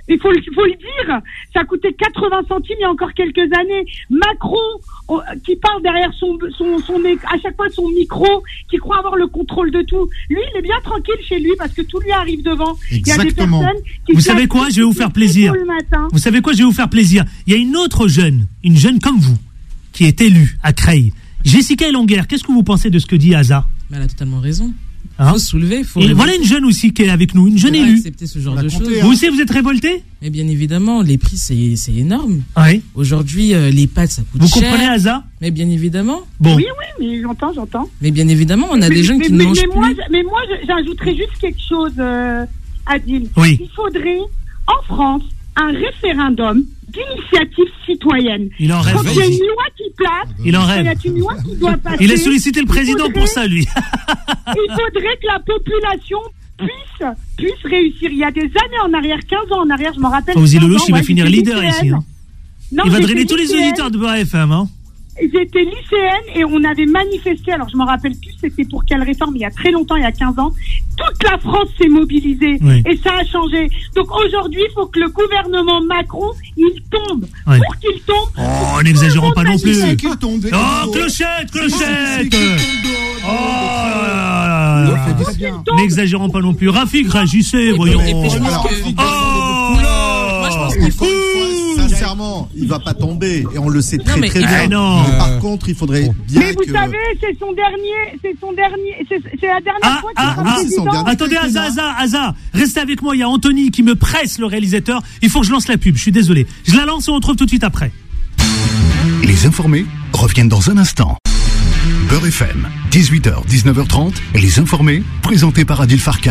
Il faut, il faut le dire, ça coûtait quatre-vingts centimes il y a encore quelques années. Macron, oh, qui parle derrière son, son, son, à chaque fois de son micro, qui croit avoir le contrôle de tout. Lui, il est bien tranquille chez lui parce que tout lui arrive devant. Exactement. Il y a des personnes qui vous savez quoi, je vais vous faire plaisir. Vous savez quoi, je vais vous faire plaisir. Il y a une autre jeune, une jeune comme vous, qui est élue à Creil. Jessica Elonguer, qu'est-ce que vous pensez de ce que dit Aza? Elle a totalement raison. Il Hein faut se soulever. Faut Et voilà une jeune aussi qui est avec nous, une jeune élue. accepter ce genre de choses. Vous aussi, vous êtes révolté? Mais bien évidemment, les prix, c'est, c'est énorme. Oui. Aujourd'hui, euh, les pâtes, ça coûte Vous cher. comprenez, Aza? Mais bien évidemment. Bon. Oui, oui, mais j'entends, j'entends. Mais bien évidemment, on a mais, des jeunes mais, qui mais, ne mangent mais plus. moi, je- mais moi, je- j'ajouterais juste quelque chose, euh, Adil. Oui. Il faudrait, en France, un référendum d'initiative citoyenne. Il en rêve. Quand il y a Vas-y. une loi qui place, Il en quand rêve. il y a une loi qui doit passer. Il a sollicité le il président faudrait- pour ça, lui. Il faudrait que la population puisse, puisse réussir. Il y a des années en arrière, quinze ans en arrière, je m'en rappelle. Fawzi quinze Lelouch, ans, il va ouais, finir j'étais leader lycéenne. ici. Hein. Non, Il va j'étais drainer tous les lycéenne. auditeurs de Beurre F M. Hein. J'étais lycéenne et on avait manifesté, alors je me rappelle plus c'était pour quelle réforme, il y a très longtemps, il y a quinze ans. Toute la France s'est mobilisée Oui. et ça a changé. Donc aujourd'hui, il faut que le gouvernement Macron, il tombe. Oui. Pour qu'il tombe. Oh, n'exagérons pas non plus. C'est qu'il tombe. Oh, clochette, clochette. Oh là là là là. Très bien. N'exagérons pas non plus. Rafik, réagissez, voyons. Et puis, je pense Alors, que- Rafik, Oh Moi, je pense qu'il faut. Encore une fois, sincèrement, il va pas tomber et on le sait très mais- très Ah, bien. non. Mais par contre, il faudrait bien Mais vous que savez, c'est son dernier, c'est son dernier, c'est c'est la dernière Ah, fois qu'il ah, sera ah, président. son dernier- Attendez, Aza, Aza, Aza, restez avec moi. Il y a Anthony qui me presse, le réalisateur. Il faut que je lance la pub. Je suis désolé. Je la lance et on retrouve tout de suite après. Les informés reviennent dans un instant. Beurre F M, dix-huit heures, dix-neuf heures trente, et les informés, présentés par Adil Farkan.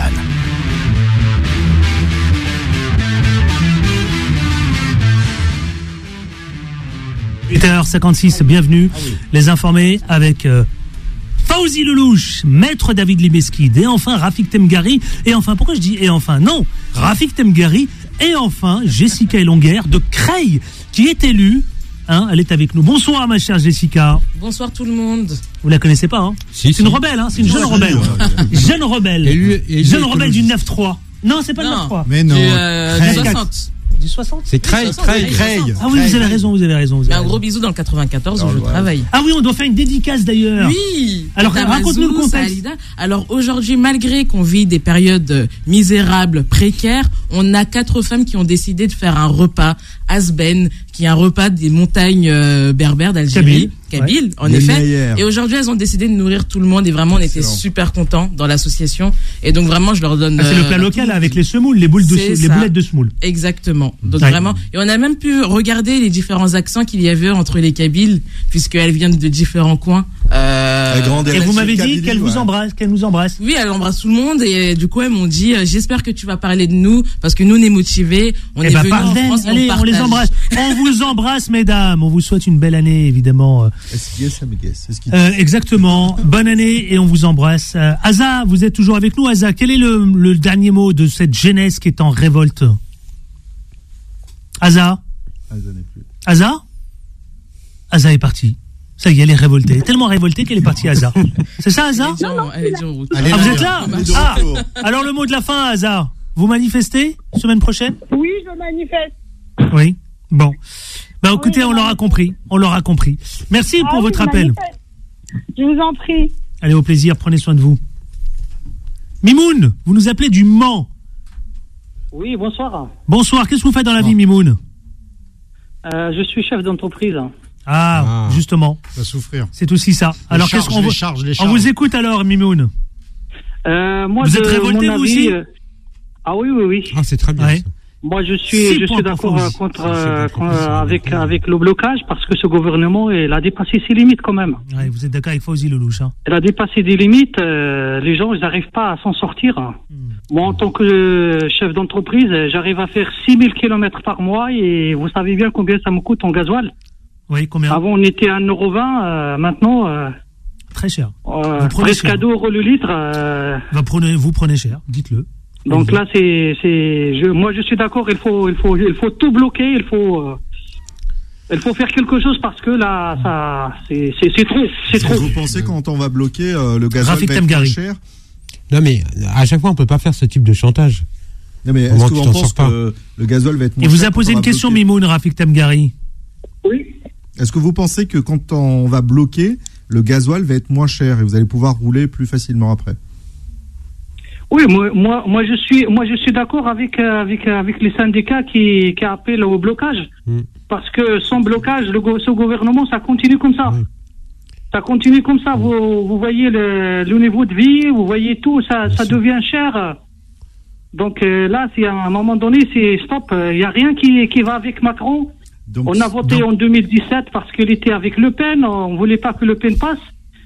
huit heures cinquante-six, bienvenue. Les informés avec euh, Fawzi Lelouch, maître David Libeskid, et enfin Rafik Temgari, et enfin, pourquoi je dis et enfin? Non, Rafik Temgari, et enfin Jessica Elonguer de Creil, qui est élue. Hein, elle est avec nous. Bonsoir, ma chère Jessica. Bonsoir tout le monde. Vous la connaissez pas, hein? Si, C'est une si. rebelle, hein? C'est une jeune Si, rebelle. si, Jeune rebelle. Élu- élu Jeune rebelle du écologiste. neuf trois. Non, c'est pas le Non. neuf trois. Mais non. Du, euh, Creil. du soixante. Du soixante. C'est Creil, Creil. Creil. Ah oui, vous avez raison, vous avez raison. vous avez Mais un raison. gros bisou dans le quatre-vingt-quatorze où je travaille. Ah oui, on doit faire une dédicace d'ailleurs. Oui. Alors, Madame raconte-nous le Azou, contexte. Salida. Alors aujourd'hui, malgré qu'on vit des périodes euh, misérables, précaires, on a quatre femmes qui ont décidé de faire un repas Asben, qui est un repas des montagnes euh, berbères d'Algérie, Kabyle, Kabyle, en Les effet. meilleures. Et aujourd'hui, elles ont décidé de nourrir tout le monde et vraiment, on était Excellent. super contents dans l'association. Et donc vraiment, je leur donne. Ah, c'est le euh, plat tout local mon- avec les semoules, les boules de, C'est les ça. boulettes de semoule. Exactement. Donc Ouais. vraiment, et on a même pu regarder les différents accents qu'il y avait entre les Kabyles, puisqu'elles viennent de différents coins. Euh, La grande Et L vous sur m'avez dit Kabylie, qu'elle vous ouais. embrasse, qu'elle nous embrasse. Oui, elle embrasse tout le monde et du coup elles m'ont dit euh, j'espère que tu vas parler de nous parce que nous on est motivés, on Eh est ben, venus parle en d'elle. France et Allez, on, les partage. embrasse. On vous embrasse, mesdames. On vous souhaite une belle année, évidemment. Est-ce qu'il y a ça, mais guess Est-ce qu'il- Euh, exactement. Bonne année et on vous embrasse. Euh, Aza, vous êtes toujours avec nous. Aza, quel est le, le dernier mot de cette jeunesse qui est en révolte? Aza, Ah, ça n'est plus. Aza, Aza est partie. Ça y est, elle est révoltée. Elle est tellement révoltée qu'elle est partie, Aza. C'est ça, Aza? Elle est déjà en- elle est déjà en route. Allez, Ah, vous là, êtes là? Elle est de Ah, retour. alors le mot de la fin, Aza. Vous manifestez semaine prochaine? Oui, je manifeste. Oui. Bon. Ben écoutez, Oui, on je l'aura manifeste. compris. On l'aura compris. Merci Ah pour oui, votre je appel. manifeste. Je vous en prie. Allez, au plaisir. Prenez soin de vous. Mimoun, vous nous appelez du Mans. Oui, bonsoir. Bonsoir. Qu'est-ce que vous faites dans la vie, Mimoun? Euh, je suis chef d'entreprise. Ah, Ah. justement. Va souffrir. C'est aussi ça. Alors, charges, qu'est-ce qu'on les vous... charges, les On charges. vous écoute alors, Mimoun. Euh, moi, Vous de êtes révolté, mon vous avis, aussi euh, Ah oui, oui, oui. Ah, c'est très bien. Ouais. ça. Moi, je Six suis, je points suis pour d'accord Fawzi. euh, contre, Ah, c'est euh, bon, con- c'est euh, bon. avec, avec le blocage parce que ce gouvernement, il a dépassé ses limites quand même. Ouais, vous êtes d'accord avec Fawzi Lelouch, hein? Il a dépassé des limites. euh, les gens, ils n'arrivent pas à s'en sortir. Hmm. Moi, en tant que euh, chef d'entreprise, euh, j'arrive à faire six mille kilomètres par mois et vous savez bien combien ça me coûte en gasoil. Oui, combien? Avant, on était à un euro vingt. Euh, maintenant, euh, Très cher. euh, Vous prenez presque cher. à deux euros le litre. euh, Va prenez, vous prenez cher, dites-le. Donc là, c'est, c'est, je, moi, je suis d'accord. Il faut, il faut, il faut tout bloquer. Il faut, euh, il faut faire quelque chose parce que là, ça, c'est, c'est, c'est trop, c'est Est-ce que trop. vous pensez quand on va bloquer euh, le gasoil Rafik va être Temgari. moins cher? Non, mais à chaque fois, on peut pas faire ce type de chantage. Non, mais est-ce qu'on pense que le gasoil va être moins cher? Et vous cher a posé quand on une va question, bloquer Mimoun Rafik Temgari. Oui. Est-ce que vous pensez que quand on va bloquer, le gasoil va être moins cher et vous allez pouvoir rouler plus facilement après? Oui, moi, moi, moi, je suis, moi, je suis d'accord avec, euh, avec, euh, avec les syndicats qui, qui appellent au blocage, mm. parce que sans blocage, le, ce gouvernement, ça continue comme ça. Mm. Ça continue comme ça. Mm. Vous, vous voyez le, le niveau de vie, vous voyez tout, ça, ça devient cher. Donc euh, là, si à un moment donné, c'est stop. Il y a rien qui, qui va avec Macron. Donc, on a voté donc... en deux mille dix-sept parce qu'il était avec Le Pen. On voulait pas que Le Pen passe.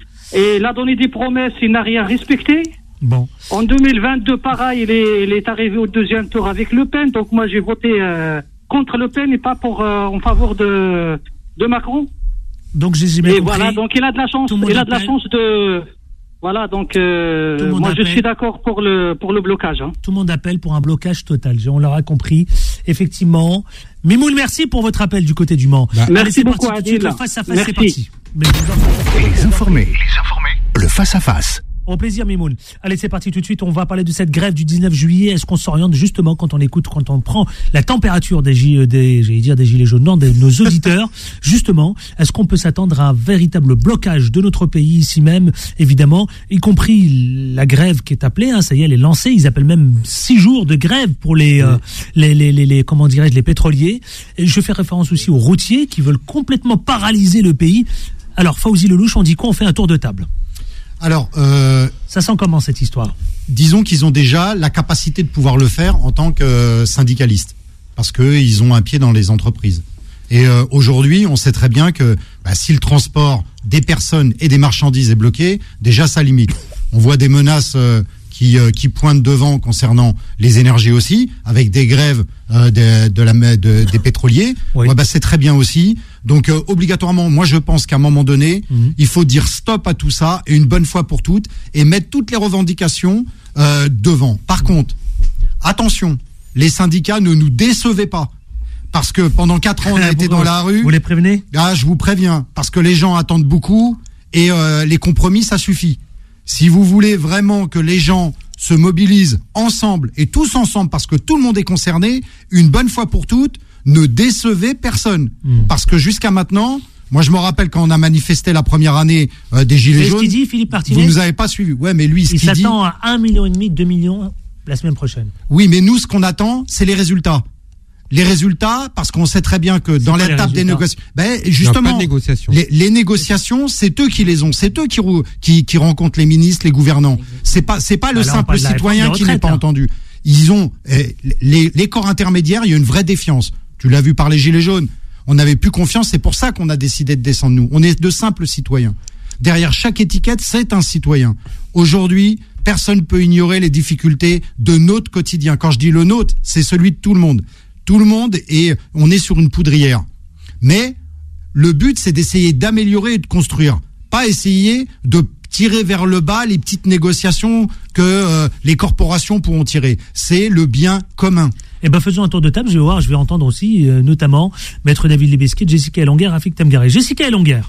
Et il a donné des promesses, il n'a rien respecté. Bon. En deux mille vingt-deux, pareil, il est, il est arrivé au deuxième tour avec Le Pen. Donc moi, j'ai voté euh, contre Le Pen et pas pour euh, en faveur de de Macron. Donc j'ai bien et compris. Voilà, donc il a de la chance. Il a de la chance de. Voilà, donc euh, moi appelle. je suis d'accord pour le pour le blocage. Hein. Tout le monde appelle pour un blocage total. On l'aura compris, effectivement. Mimoun, merci pour votre appel du côté du Mans. Bah. Allez, merci beaucoup, parti, Adil. Le face à face, merci. c'est parti. Mais les informés, les informés, le face à face. Au plaisir, Mimoun. Allez, c'est parti tout de suite. On va parler de cette grève du dix-neuf juillet. Est-ce qu'on s'oriente justement quand on écoute, quand on prend la température des, G, des j'allais dire des gilets jaunes, non, de nos auditeurs, justement, est-ce qu'on peut s'attendre à un véritable blocage de notre pays ici même, évidemment, y compris la grève qui est appelée, hein, ça y est, elle est lancée. Ils appellent même six jours de grève pour les, euh, les, les, les, les, comment dirais-je, les pétroliers. Et je fais référence aussi aux routiers qui veulent complètement paralyser le pays. Alors, Fawzi Lelouch, on dit quoi? On fait un tour de table. Alors, euh, ça sent comment cette histoire? Disons qu'ils ont déjà la capacité de pouvoir le faire en tant que euh, syndicalistes, parce qu'ils ont un pied dans les entreprises. Et euh, aujourd'hui, on sait très bien que bah, si le transport des personnes et des marchandises est bloqué, déjà ça limite. On voit des menaces euh, qui, euh, qui pointent devant concernant les énergies aussi, avec des grèves euh, de, de la, de, des pétroliers. Oui. Ouais, bah, c'est très bien aussi. Donc euh, obligatoirement, moi je pense qu'à un moment donné, mmh. il faut dire stop à tout ça et une bonne fois pour toutes et mettre toutes les revendications euh, devant. Par mmh. contre, attention, les syndicats ne nous décevez pas. Parce que pendant quatre ans, on a été dans la rue. Vous les prévenez ? Ah, je vous préviens. Parce que les gens attendent beaucoup et euh, les compromis, ça suffit. Si vous voulez vraiment que les gens se mobilisent ensemble et tous ensemble, parce que tout le monde est concerné, une bonne fois pour toutes, ne décevez personne. Mmh. Parce que jusqu'à maintenant, moi je me rappelle quand on a manifesté la première année euh, des Gilets jaunes. C'est ce qu'il dit, Philippe Martinez. Vous nous avez pas suivi. Ouais, mais lui, ce il qu'il dit. Il s'attend à un million et demi, deux millions la semaine prochaine. Oui, mais nous, ce qu'on attend, c'est les résultats. Les résultats, parce qu'on sait très bien que dans l'étape des négociations, ben justement, de négociation. les, les négociations, c'est eux qui les ont, c'est eux qui, qui, qui rencontrent les ministres, les gouvernants. C'est pas, c'est pas le Alors, simple citoyen qui n'est pas hein. entendu. Ils ont eh, les, les corps intermédiaires, il y a une vraie défiance. Tu l'as vu par les Gilets jaunes. On n'avait plus confiance, c'est pour ça qu'on a décidé de descendre nous. On est de simples citoyens. Derrière chaque étiquette, c'est un citoyen. Aujourd'hui, personne ne peut ignorer les difficultés de notre quotidien. Quand je dis le nôtre, c'est celui de tout le monde. Tout le monde, et on est sur une poudrière. Mais le but, c'est d'essayer d'améliorer et de construire. Pas essayer de tirer vers le bas les petites négociations que euh, les corporations pourront tirer. C'est le bien commun. Eh ben, faisons un tour de table. Je vais voir, je vais entendre aussi, euh, notamment, Maître David Libesky, Jessica Elonguer, Rafik Temgari. Jessica Elonguer.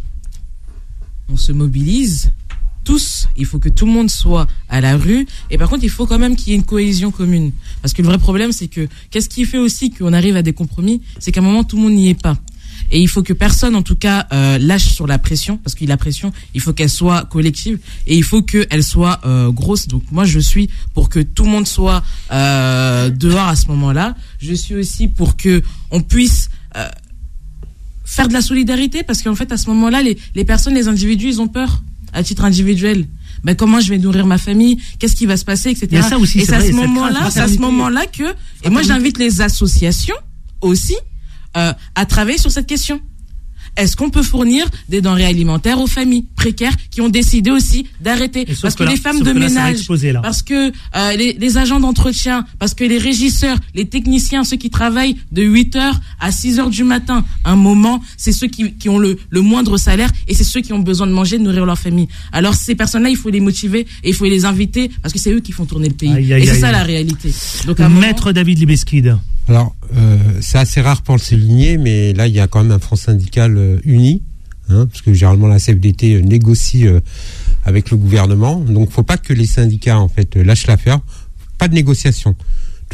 On se mobilise tous. Il faut que tout le monde soit à la rue. Et par contre, il faut quand même qu'il y ait une cohésion commune. Parce que le vrai problème, c'est que, qu'est-ce qui fait aussi qu'on arrive à des compromis? C'est qu'à un moment, tout le monde n'y est pas. Et il faut que personne, en tout cas, euh, lâche sur la pression, parce que la pression, il faut qu'elle soit collective et il faut qu'elle soit euh, grosse. Donc moi, je suis pour que tout le monde soit euh, dehors à ce moment-là. Je suis aussi pour que on puisse euh, faire de la solidarité, parce qu'en fait, à ce moment-là, les, les personnes, les individus, ils ont peur à titre individuel. Ben comment je vais nourrir ma famille, qu'est-ce qui va se passer, et cetera. Il y a ça aussi, et c'est à vrai, ce moment-là, c'est à ce moment-là que, et moi j'invite les associations aussi euh, à travailler sur cette question. Est-ce qu'on peut fournir des denrées alimentaires aux familles précaires qui ont décidé aussi d'arrêter? Parce que, que là, les femmes de là, ménage, explosé, parce que euh, les, les agents d'entretien, parce que les régisseurs, les techniciens, ceux qui travaillent de huit heures à six heures du matin, un moment, c'est ceux qui, qui ont le, le moindre salaire et c'est ceux qui ont besoin de manger, de nourrir leur famille. Alors ces personnes-là, il faut les motiver et il faut les inviter parce que c'est eux qui font tourner le pays. Aïe, aïe, et c'est aïe, ça aïe. La réalité. Donc, à Maître moment... David Libeskid. Alors, euh, c'est assez rare pour le souligner, mais là, il y a quand même un front syndical euh, uni. Hein, parce que généralement la C F D T négocie euh, avec le gouvernement, donc faut pas que les syndicats en fait lâchent l'affaire, pas de négociation. De toute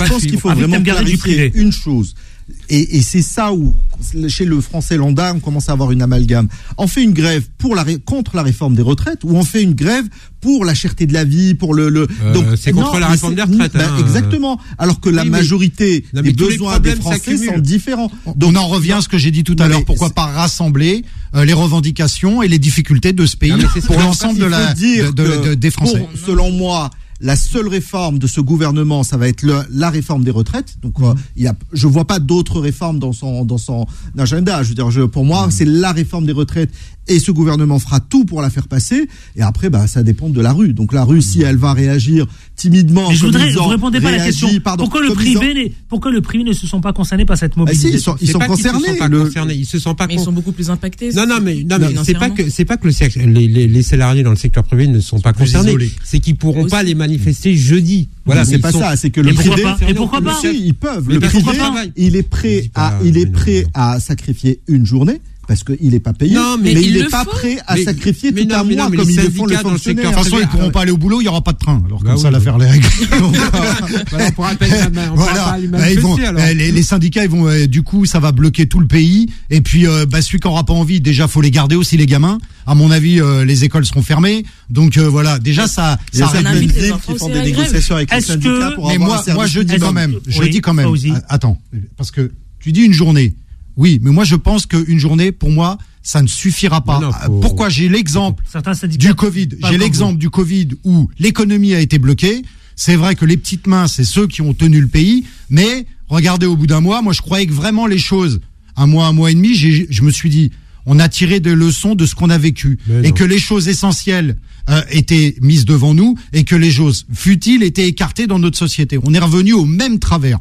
je pense qu'il faut Avec vraiment Thème Gardet du clarifier privé. une chose. Et, et c'est ça où, chez le français lambda, on commence à avoir une amalgame. On fait une grève pour la, contre la réforme des retraites, ou on fait une grève pour la cherté de la vie, pour le... le... Euh, Donc, c'est contre non, la réforme des retraites. Ben, hein. Exactement. Alors que la Oui, mais- majorité Non, mais des tous les besoins des problèmes Français s'accumulent. sont différents. Donc on en revient à ce que j'ai dit tout à Non, l'heure. mais Pourquoi c'est- pas rassembler euh, les revendications et les difficultés de ce pays Non, mais c'est pour ça. l'ensemble de Il la faut dire de- de- que de- des Français. pour- selon moi, la seule réforme de ce gouvernement, ça va être le- la réforme des retraites. Donc, euh, il y a, je vois pas d'autres réformes dans son dans son agenda. Je veux dire, je, pour moi, c'est la réforme des retraites et ce gouvernement fera tout pour la faire passer. Et après, bah, ça dépend de la rue. Donc, la rue, si elle va réagir timidement, Mais je comme voudrais, ils vous ont répondez pas à la réagi, question. pardon, pourquoi le comme ils ont- privé, n'est- pourquoi le privé ne se sont pas concernés par cette Ah, si, ils mobilisation sont, ils C'est sont pas qu'ils se concernés. sont pas Le- concernés, ils se sont pas Mais ils con- sont beaucoup plus impactés. Non, non, mais, non, mais c'est pas financièrement. que, c'est pas que le sec- les, les, les salariés dans le secteur privé ne sont pas plus concernés. isolés. C'est qu'ils pourront Aussi. pas les manifester jeudi. Voilà, c'est mais pas ils sont- ça, c'est que le Et pourquoi privé, pas Et pourquoi pas Si, ils peuvent. Mais Le parce privé, qu'ils travaillent. il est Je prêt dis pas, à, il est mais prêt non. à sacrifier une journée parce qu'il n'est pas payé. Non, mais, mais il il n'est le pas faut. prêt à Mais- sacrifier mais tout non, un mais non, mois mais comme les ils le font les syndicats dans le secteur De toute fonctionnaires. façon, ils Ah, pourront ouais. pas aller au boulot, il y aura pas de train. Alors Bah comme ça, oui. l'affaire les règle. Voilà, on pourra pas les- on pourra Voilà. pas les Bah, ils vont- manifester, alors. euh, les, les syndicats, ils vont, euh, du coup, ça va bloquer tout le pays. Et puis, euh, bah, celui qui n'aura pas envie, déjà, faut les garder aussi, les gamins. À mon avis, euh, les écoles seront fermées. Donc euh, voilà, déjà, ça, Il y a ça certaines invite les villes enfants qui font aussi des à la grève. négociations avec les Est-ce syndicats que- pour Mais avoir moi, un service moi, je dis minimum. quand même, je Oui, dis quand même. Fauzi. a- Attends, parce que tu dis une journée. Oui, mais moi, je pense qu'une journée, pour moi, ça ne suffira pas. Non, non, faut- Pourquoi j'ai l'exemple Certains syndicats. du Covid. pas J'ai comme l'exemple du Covid où l'économie a été bloquée. C'est vrai que les petites mains, c'est ceux qui ont tenu le pays. Mais regardez, au bout d'un mois, moi, je croyais que vraiment les choses, un mois, un mois et demi, j'ai- je me suis dit, on a tiré des leçons de ce qu'on a vécu Mais et non. que les choses essentielles euh, étaient mises devant nous et que les choses futiles étaient écartées dans notre société. On est revenu au même travers.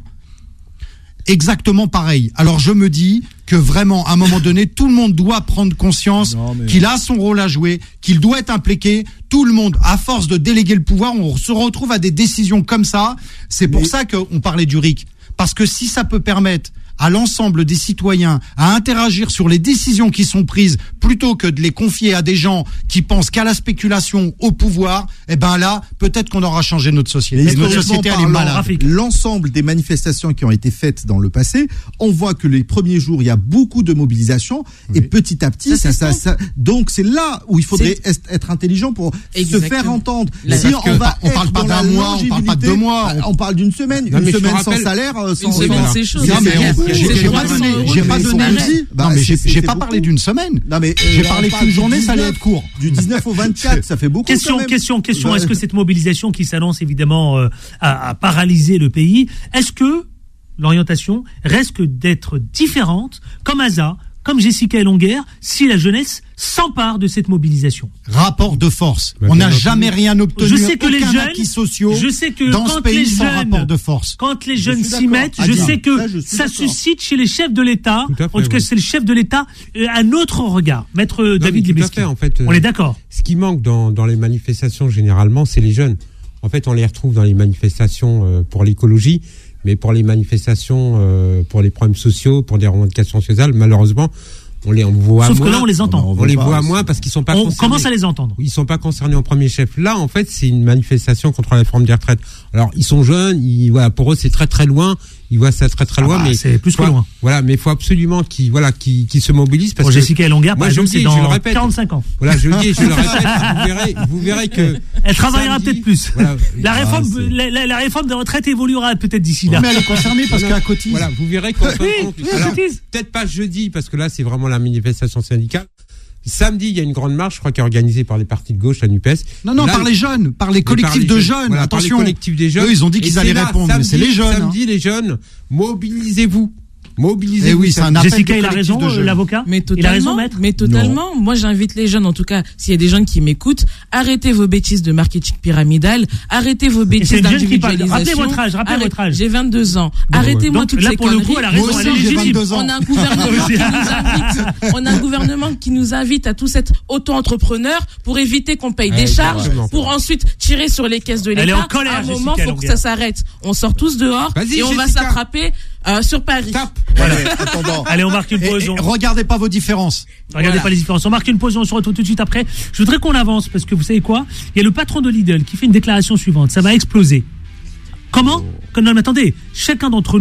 Exactement pareil. Alors je me dis que vraiment, à un moment donné, tout le monde doit prendre conscience Non, mais- qu'il a son rôle à jouer, qu'il doit être impliqué. Tout le monde, à force de déléguer le pouvoir, on se retrouve à des décisions comme ça. C'est pour Mais- ça qu'on parlait du R I C. Parce que si ça peut permettre à l'ensemble des citoyens à interagir sur les décisions qui sont prises plutôt que de les confier à des gens qui pensent qu'à la spéculation, au pouvoir, eh ben là, peut-être qu'on aura changé notre société. Mais Et notre historiquement société, elle est parlant, malade. Rafik. l'ensemble des manifestations qui ont été faites dans le passé, on voit que les premiers jours, il y a beaucoup de mobilisation et petit à petit, ça, Ça ça, ça, donc c'est là où il faudrait est- être intelligent pour se Exactement. faire entendre. Là, si parce que on va on être parle pas dans d'un la mois, on parle pas de deux longévité, mois, bah, on parle d'une semaine, Non, une mais je te semaine sans rappelle- salaire, euh, sans Une semaine, voilà. c'est chaud. Non, mais C'est- on- c'est- j'ai c'est j'ai trois pas cents donné, euros j'ai de pas salaire. donné, Bah, non mais j'ai c'est- j'ai c'est pas beaucoup. parlé d'une semaine. Non, mais J'ai euh, parlé on parle qu'une du journée, ça allait dix-neuf être court. Du dix-neuf au vingt-quatre, ça fait beaucoup. Question, quand même. question, question. Bah, Est-ce que cette mobilisation qui s'annonce évidemment euh, a, a paralysé le pays, est-ce que l'orientation risque d'être différente, comme Asa, comme Jessica Elonguer, si la jeunesse s'empare de cette mobilisation? Rapport de force. Bah, On bien n'a entendu. jamais rien obtenu. Je sais que les aucun jeunes, acquis sociaux je sais que dans quand ce pays les sans jeunes, rapport de force. quand les jeunes suis s'y d'accord. mettent, Ah, je bien. sais que Ça, je suis ça d'accord. suscite chez les chefs de l'État, Tout à fait, en tout cas ouais. c'est le chef de l'État, euh, un autre regard. Maître Non, David mais tout à Libeski. fait, en fait, euh, On est d'accord. Ce qui manque dans, dans les manifestations, généralement, c'est les jeunes. En fait, on les retrouve dans les manifestations euh, pour l'écologie, mais pour les manifestations, euh, pour les problèmes sociaux, pour des revendications sociales, malheureusement, on les on voit Sauf moins. que là on les entend. on On veut les pas, voit c'est- moins parce qu'ils sont pas On concernés. commence à les entendre. Ils sont pas concernés en premier chef. Là, en fait, c'est une manifestation contre la réforme des retraites. Alors, ils sont jeunes, ils, voilà, pour eux, c'est très très loin. Ils voient ça très très Ah loin, bah, mais c'est plus que faut- loin. Voilà, mais il faut absolument qu'ils, voilà, qu'ils, qu'ils se mobilisent parce Pour que Jessica Elonguer, par moi, je exemple, le c'est dis, je le dans répète. quarante-cinq ans. Voilà, je le dis, je le répète. Vous verrez, vous verrez que Elle travaillera samedi- peut-être plus. Voilà. La Ah, réforme, c'est- la, la- la réforme des retraites évoluera peut-être d'ici là. Mais elle est concernée parce qu'elle cotise. Voilà, vous verrez qu'en fin de Oui, compte, oui, alors, cotise. peut-être pas jeudi, parce que là, c'est vraiment la manifestation syndicale. Samedi, il y a une grande marche, je crois, qui est organisée par les partis de gauche, la NUPES. Non, non, Là, par les jeunes, par les mais par collectifs les de jeunes. voilà, par les Attention. collectifs des jeunes. Eux, ils ont dit Et qu'ils c'est allaient là, répondre, mais c'est samedi- les jeunes. hein. Samedi, les jeunes, mobilisez-vous. Mobilisez-vous. Eh oui, c'est un appel Jessica, de il a collectif raison, de euh, jeunes. l'avocat. Mais Il a raison, totalement, maître. mais totalement. Moi, j'invite les jeunes, en tout cas, s'il y a des jeunes qui m'écoutent, arrêtez vos bêtises de marketing pyramidal, arrêtez vos c'est bêtises une jeune qui parle. d'individualisation. Rappelez votre âge, rappelez Arrête- votre âge. J'ai vingt-deux ans. Arrêtez-moi Donc, toutes là, ces pour le coup, conneries. elle a raison, Moi elle est aussi, j'ai légitime. vingt-deux ans. On a un gouvernement qui nous invite, on a un gouvernement qui nous invite à tous être auto-entrepreneurs pour éviter qu'on paye des charges, Exactement. pour ensuite tirer sur les caisses de Elle est l'État. en colère, À un Jessica moment, faut que Elonguer. ça s'arrête. On sort tous dehors Vas-y, et on va Jessica. s'attraper euh, sur Paris. Tape. Voilà. Attendant. Allez, on marque une Et- pause. et on- regardez pas vos différences. Regardez Voilà. pas les différences. On marque une pause et on se retrouve tout de suite après. Je voudrais qu'on avance parce que vous savez quoi? Il y a le patron de Lidl qui fait une déclaration suivante. Ça va exploser. Comment? Non, mais attendez. Chacun d'entre nous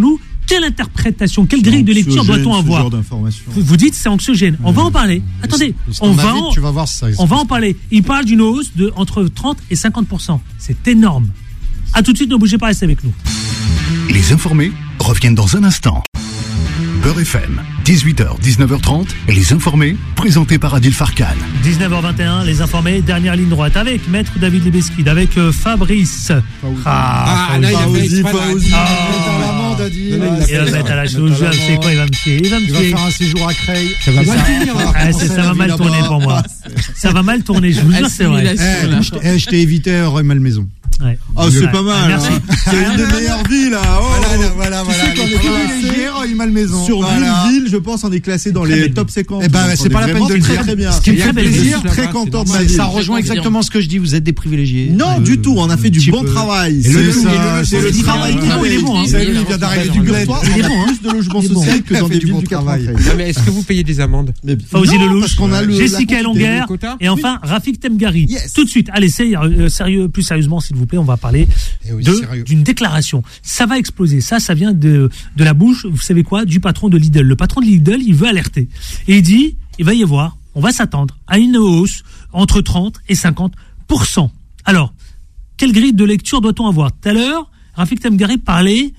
Quelle interprétation, quelle grille de lecture doit-on avoir? Vous, vous dites c'est anxiogène. On va en parler. Attendez, on va en, tu vas voir ça. on va en parler. Il parle d'une hausse de entre trente et cinquante pour cent. C'est énorme. À tout de suite, ne bougez pas, restez avec nous. Les informés reviennent dans un instant. Beurre F M, dix-huit heures dix-neuf heures trente, les informés, présentés par Adil Farkan. dix-neuf heures vingt et un, les informés, dernière ligne droite, avec Maître David Lebesquid, avec euh, Fabrice. Ah, là, il a fait exprès. Il va l'amende, Adil. Il va mettre à la chose, je sais quoi, il va me tuer. Il va me Il va tuer. faire un séjour à Creil. Ça va mal finir. Ah, c'est- ça va mal tourner pour moi. Ça va mal tourner, je vous jure, c'est vrai. Eh, je t'ai- eh, je t'ai évité Roy Malmaison. Ouais. Ah, c'est Ouais. pas mal. Merci. hein. C'est une des meilleures villes, là. Oh, Voilà, voilà, tu voilà. sais qu'on Les est privilégiés, classé Roy Malmaison. sur Voilà. ville, ville, je pense, on est classé dans Très les belle top séquences. Eh ben, Donc, c'est on est pas la peine vraiment de le très, dire. très bien. Ce qui me Il y a fait belle plaisir, ville, très c'est content de normal. ma ça, ville. ça rejoint exactement ce que je dis. Vous êtes des privilégiés. Non, Euh, du tout. On a fait du petit bon peu. travail. Et C'est le- le- ça, c'est c'est le différent. travail Il est bon, il est bon, hein. C'est lui, il vient d'arriver du bled. Il a plus de logements sociaux que dans fait des du villes bon du travail. quatre-vingt-treize. Non, mais est-ce que vous payez des amendes? Mais- Fawzi non, Lelouch, parce qu'on a le- la Jessica quantité. Elonguer, quotas. et enfin Rafik Temgari. Yes. Tout de suite, allez, c'est, euh, sérieux, plus sérieusement, s'il vous plaît, on va parler Eh oui, de- sérieux. d'une déclaration. Ça va exploser. Ça, ça vient de, de la bouche, vous savez quoi, du patron de Lidl. Le patron de Lidl, il veut alerter. Et il dit, il va y avoir, on va s'attendre à une hausse entre trente et cinquante pour cent. Alors, quelle grille de lecture doit-on avoir? Tout à l'heure, Rafik Temgari parlait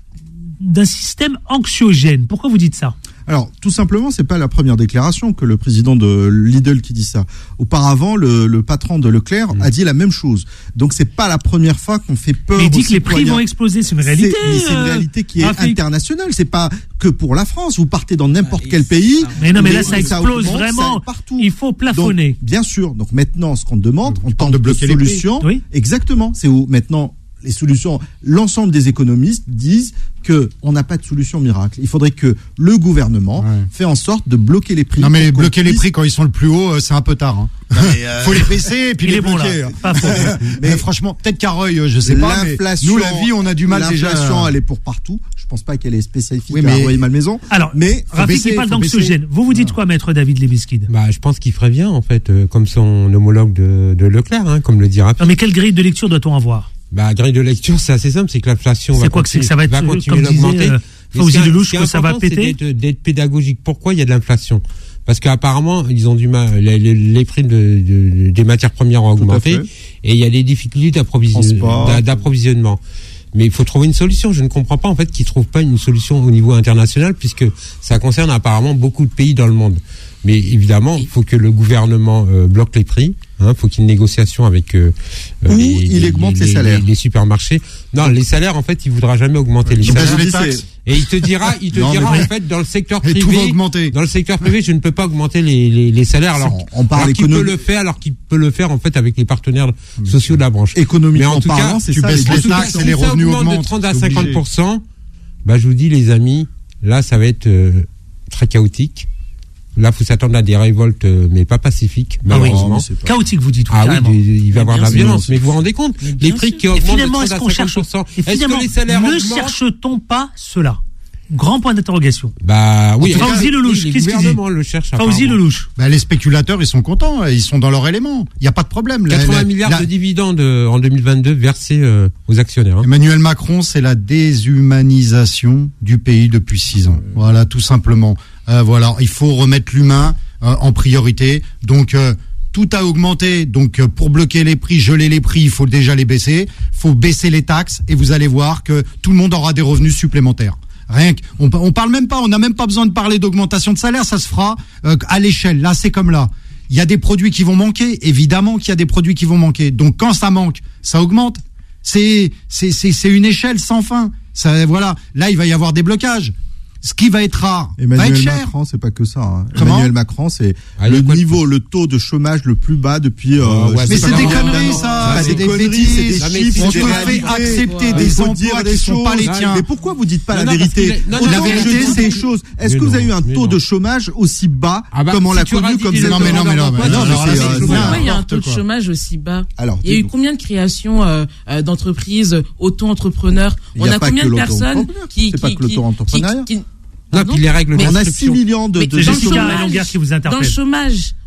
d'un système anxiogène. Pourquoi vous dites ça? Alors, tout simplement, c'est pas la première déclaration que le président de Lidl qui dit ça. Auparavant, le, le patron de Leclerc Mmh. a dit la même chose. Donc, c'est pas la première fois qu'on fait peur. Mais il dit aux que les prix citoyens. vont exploser. C'est une réalité. C'est, mais c'est une euh, réalité qui est Rafik. internationale. C'est pas que pour la France. Vous partez dans n'importe quel pays. Mais non, mais là, les- ça explose augmente, vraiment. ça partout. Il faut plafonner. Donc, bien sûr. Donc maintenant, ce qu'on demande en tant de de bloquer les prix. solution, Oui. exactement, c'est où maintenant les solutions. L'ensemble des économistes disent que on n'a pas de solution miracle. Il faudrait que le gouvernement Ouais. fait en sorte de bloquer les prix. Non, mais pour qu'on bloquer les puisse- prix quand ils sont le plus haut, euh, c'est un peu tard. Hein. Faut les baisser et puis Il les est bon, bloquer. là. Pas faux. Mais franchement, peut-être qu'à Roy, euh, je sais pas, mais L'inflation, nous, la vie, on a du mal déjà. L'inflation, elle est pour partout. Je pense pas qu'elle est spécifique Oui, à mais- Roy Malmaison. Alors, mais faut Rafik, baisser, il parle faut baisser. d'anxiogène. Vous vous dites quoi, maître David Lebesquid? Bah, je pense qu'il ferait bien, en fait, euh, comme son homologue de, de Leclerc, hein, comme le dit Rafik. Non, mais quelle grille de lecture doit-on avoir? Bah, grille de lecture, c'est assez simple, c'est que l'inflation C'est va quoi que c'est continuer, que ça va être, va euh, continuer comme disait, d'augmenter. euh, Mais Fawzi ce qui est- Lelouch, ce qui est que ça va important, c'est péter d'être- d'être pédagogique. Pourquoi il y a de l'inflation? Parce qu'apparemment, ils ont du mal, les, les- les prix de, de- des matières premières ont Tout à augmenté fait. et il y a des difficultés d'approvision- Transport. d'a- d'approvisionnement. Mais il faut trouver une solution. Je ne comprends pas en fait qu'ils trouvent pas une solution au niveau international puisque ça concerne apparemment beaucoup de pays dans le monde. Mais évidemment, il faut que le gouvernement euh, bloque les prix. Il hein, faut qu'il y ait une négociation avec euh, Ou les, il augmente les salaires. les supermarchés. Non, les salaires en fait, il voudra jamais augmenter les Il baisse salaires. les taxes. Et il te dira, il te Non, dira mais- en fait dans le secteur Et privé, tout va augmenter. dans le secteur privé, je ne peux pas augmenter les, les, les salaires alors, On parle alors qu'il peut économie- le faire, alors qu'il peut le faire en fait avec les partenaires sociaux de la branche. Économiquement Mais en tout parlant, cas, c'est tu ça. baisses les En les tout cas, taxes si et les ça revenus augmente de augmentent, trente à c'est obligé. cinquante pour cent, bah je vous dis les amis, là ça va être euh, très chaotique. Là, faut s'attendre à des révoltes, euh, mais pas pacifiques, Ah oui. malheureusement. mais c'est pas- Chaotique, vous dites, oui, Ah oui, carrément. des- il va y avoir de la bien sûr. violence. Mais vous vous rendez compte, Mais bien les prix sûr. qui Et augmentent de finalement, trente est-ce à qu'on cherche, cinquante pour cent. et Est-ce finalement, que les salaires ne augmentent? cherche-t-on pas cela? Grand point d'interrogation. Bah oui. Fawzi Lelouch, les qu'est-ce qu'il dit? gouvernements le cherchent. Fawzi apparemment. Lelouch. Bah, les spéculateurs, ils sont contents, ils sont dans leur élément. Il n'y a pas de problème. La- quatre-vingts la- milliards la- de dividendes euh, en deux mille vingt-deux versés euh, aux actionnaires. hein. Emmanuel Macron, c'est la déshumanisation du pays depuis six ans. Voilà, tout simplement. Euh, voilà, il faut remettre l'humain euh, en priorité. Donc, euh, tout a augmenté. Donc, euh, pour bloquer les prix, geler les prix, il faut déjà les baisser. Il faut baisser les taxes et vous allez voir que tout le monde aura des revenus supplémentaires. Rien que, on, on parle même pas, on n'a même pas besoin de parler d'augmentation de salaire, ça se fera euh, à l'échelle. Là, c'est comme là. Il y a des produits qui vont manquer, évidemment qu'il y a des produits qui vont manquer. Donc, quand ça manque, ça augmente. C'est, c'est, c'est, c'est une échelle sans fin. Ça, voilà. Là, il va y avoir des blocages. Ce qui va être rare va Emmanuel être cher. Macron, c'est pas que ça. Hein. Comment Emmanuel Macron, c'est Ah, il y le a quoi de niveau, le taux de chômage le plus bas depuis. Euh, Ah, ouais, je Mais sais c'est pas des combien conneries, d'années. ça. Bah, C'est des des conneries, c'est des bêtises. chiffres, On c'est te des fait réalités. accepter Il des faut emplois dire qui des sont pas choses. les tiens. Mais pourquoi vous dites pas Non, la non, parce vérité? qu'il est- non, Autant non, la que vérité, je dis c'est- ces choses. Est-ce Mais que vous non, avez eu un mais taux non. de chômage aussi bas Ah bah, comme on si l'a tu connu radies comme des ça? Non, mais non, mais non, mais Ah, non, mais alors là, c'est, c'est euh, bien. Pourquoi il y a un n'importe taux de quoi. chômage aussi bas? Alors, Il y a eu dis-nous. combien de créations euh, euh, d'entreprises auto-entrepreneurs? Il On y a a pas combien que de personnes l'auto-entrepreneur. qui C'est pas qui- que l'auto-entrepreneuriat. qui- qui- Non, Pardon puis les règles Mais On a six d'inscription. millions de, Mais de C'est dans de le Jessica chômage, Elonguer qui vous Dans le interpelle. chômage,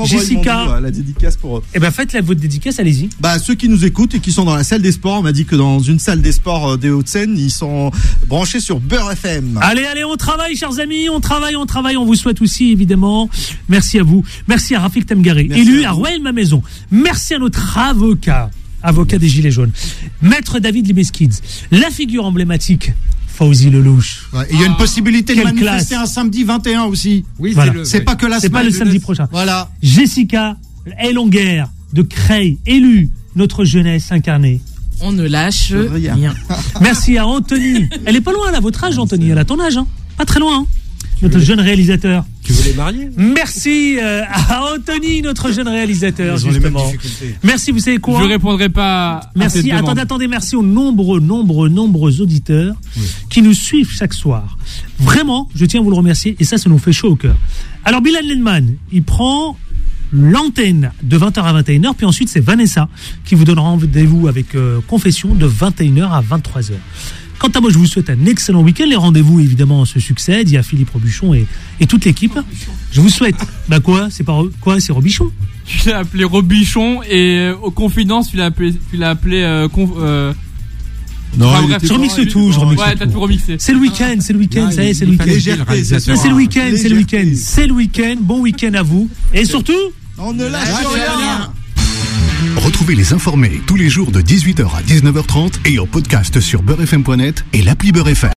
bon, Jessica. ils m'ont dit, la dédicace pour eux. Eh ben, faites la, votre dédicace, allez-y. Bah, ceux qui nous écoutent et qui sont dans la salle des sports, on m'a dit que dans une salle des sports des Hauts-de-Seine, ils sont branchés sur Beurre F M. Allez, allez, on travaille, chers amis, on travaille, on travaille. On vous souhaite aussi, évidemment. Merci à vous. Merci à Rafik Temgaré, élu à, à Rouen ma maison. Merci à notre avocat, avocat des Gilets jaunes. Maître David Libeskids, la figure emblématique. Fauzi Lelouch. Il ouais, y a une possibilité Quelle de manifester classe. un samedi vingt et un aussi. Oui, voilà. c'est, le, c'est ouais. pas que la c'est semaine. pas le samedi prochain. Voilà. Jessica Elonguer de Creil, élue notre jeunesse incarnée? On ne lâche rien. rien. Merci à Anthony. Elle est pas loin, elle a votre âge, Anthony. Elle a ton âge, hein. Pas très loin, hein. Notre jeune réalisateur. Tu veux les marier? Merci euh, à Anthony, notre jeune réalisateur, Ils ont justement. les mêmes difficultés. Merci, vous savez quoi? Je répondrai pas à Merci, cette attendez, demande. attendez, merci aux nombreux, nombreux, nombreux auditeurs oui. qui nous suivent chaque soir. Vraiment, je tiens à vous le remercier et ça, ça nous fait chaud au cœur. Alors, Bilal Lenman, il prend l'antenne de vingt heures à vingt et une heures, puis ensuite, c'est Vanessa qui vous donnera rendez-vous avec euh, Confession de vingt et une heures à vingt-trois heures. Quant à moi, je vous souhaite un excellent week-end. Les rendez-vous, évidemment, se succèdent. Il y a Philippe Robuchon et, et toute l'équipe. Je vous souhaite... Bah quoi? C'est pas... Quoi? C'est Robichon? Tu l'as appelé Robichon et euh, aux confidences, tu l'as appelé... Tu l'as appelé euh, conf... euh... Non, enfin, il bref, était je remixe tout, je remixe Ouais, tout. t'as tout remixé. C'est le week-end, c'est le week-end, Non, ça y est, il- c'est le il fallait week-end. dire le réalisateur. C'est le week-end, c'est le Légèreté. week-end. C'est le week-end. Bon week-end à vous. Et surtout... On ne lâche Lâche rien. rien. Retrouvez les informés tous les jours de dix-huit heures à dix-neuf heures trente et en podcast sur beurre f m point net et l'appli Beurre F M.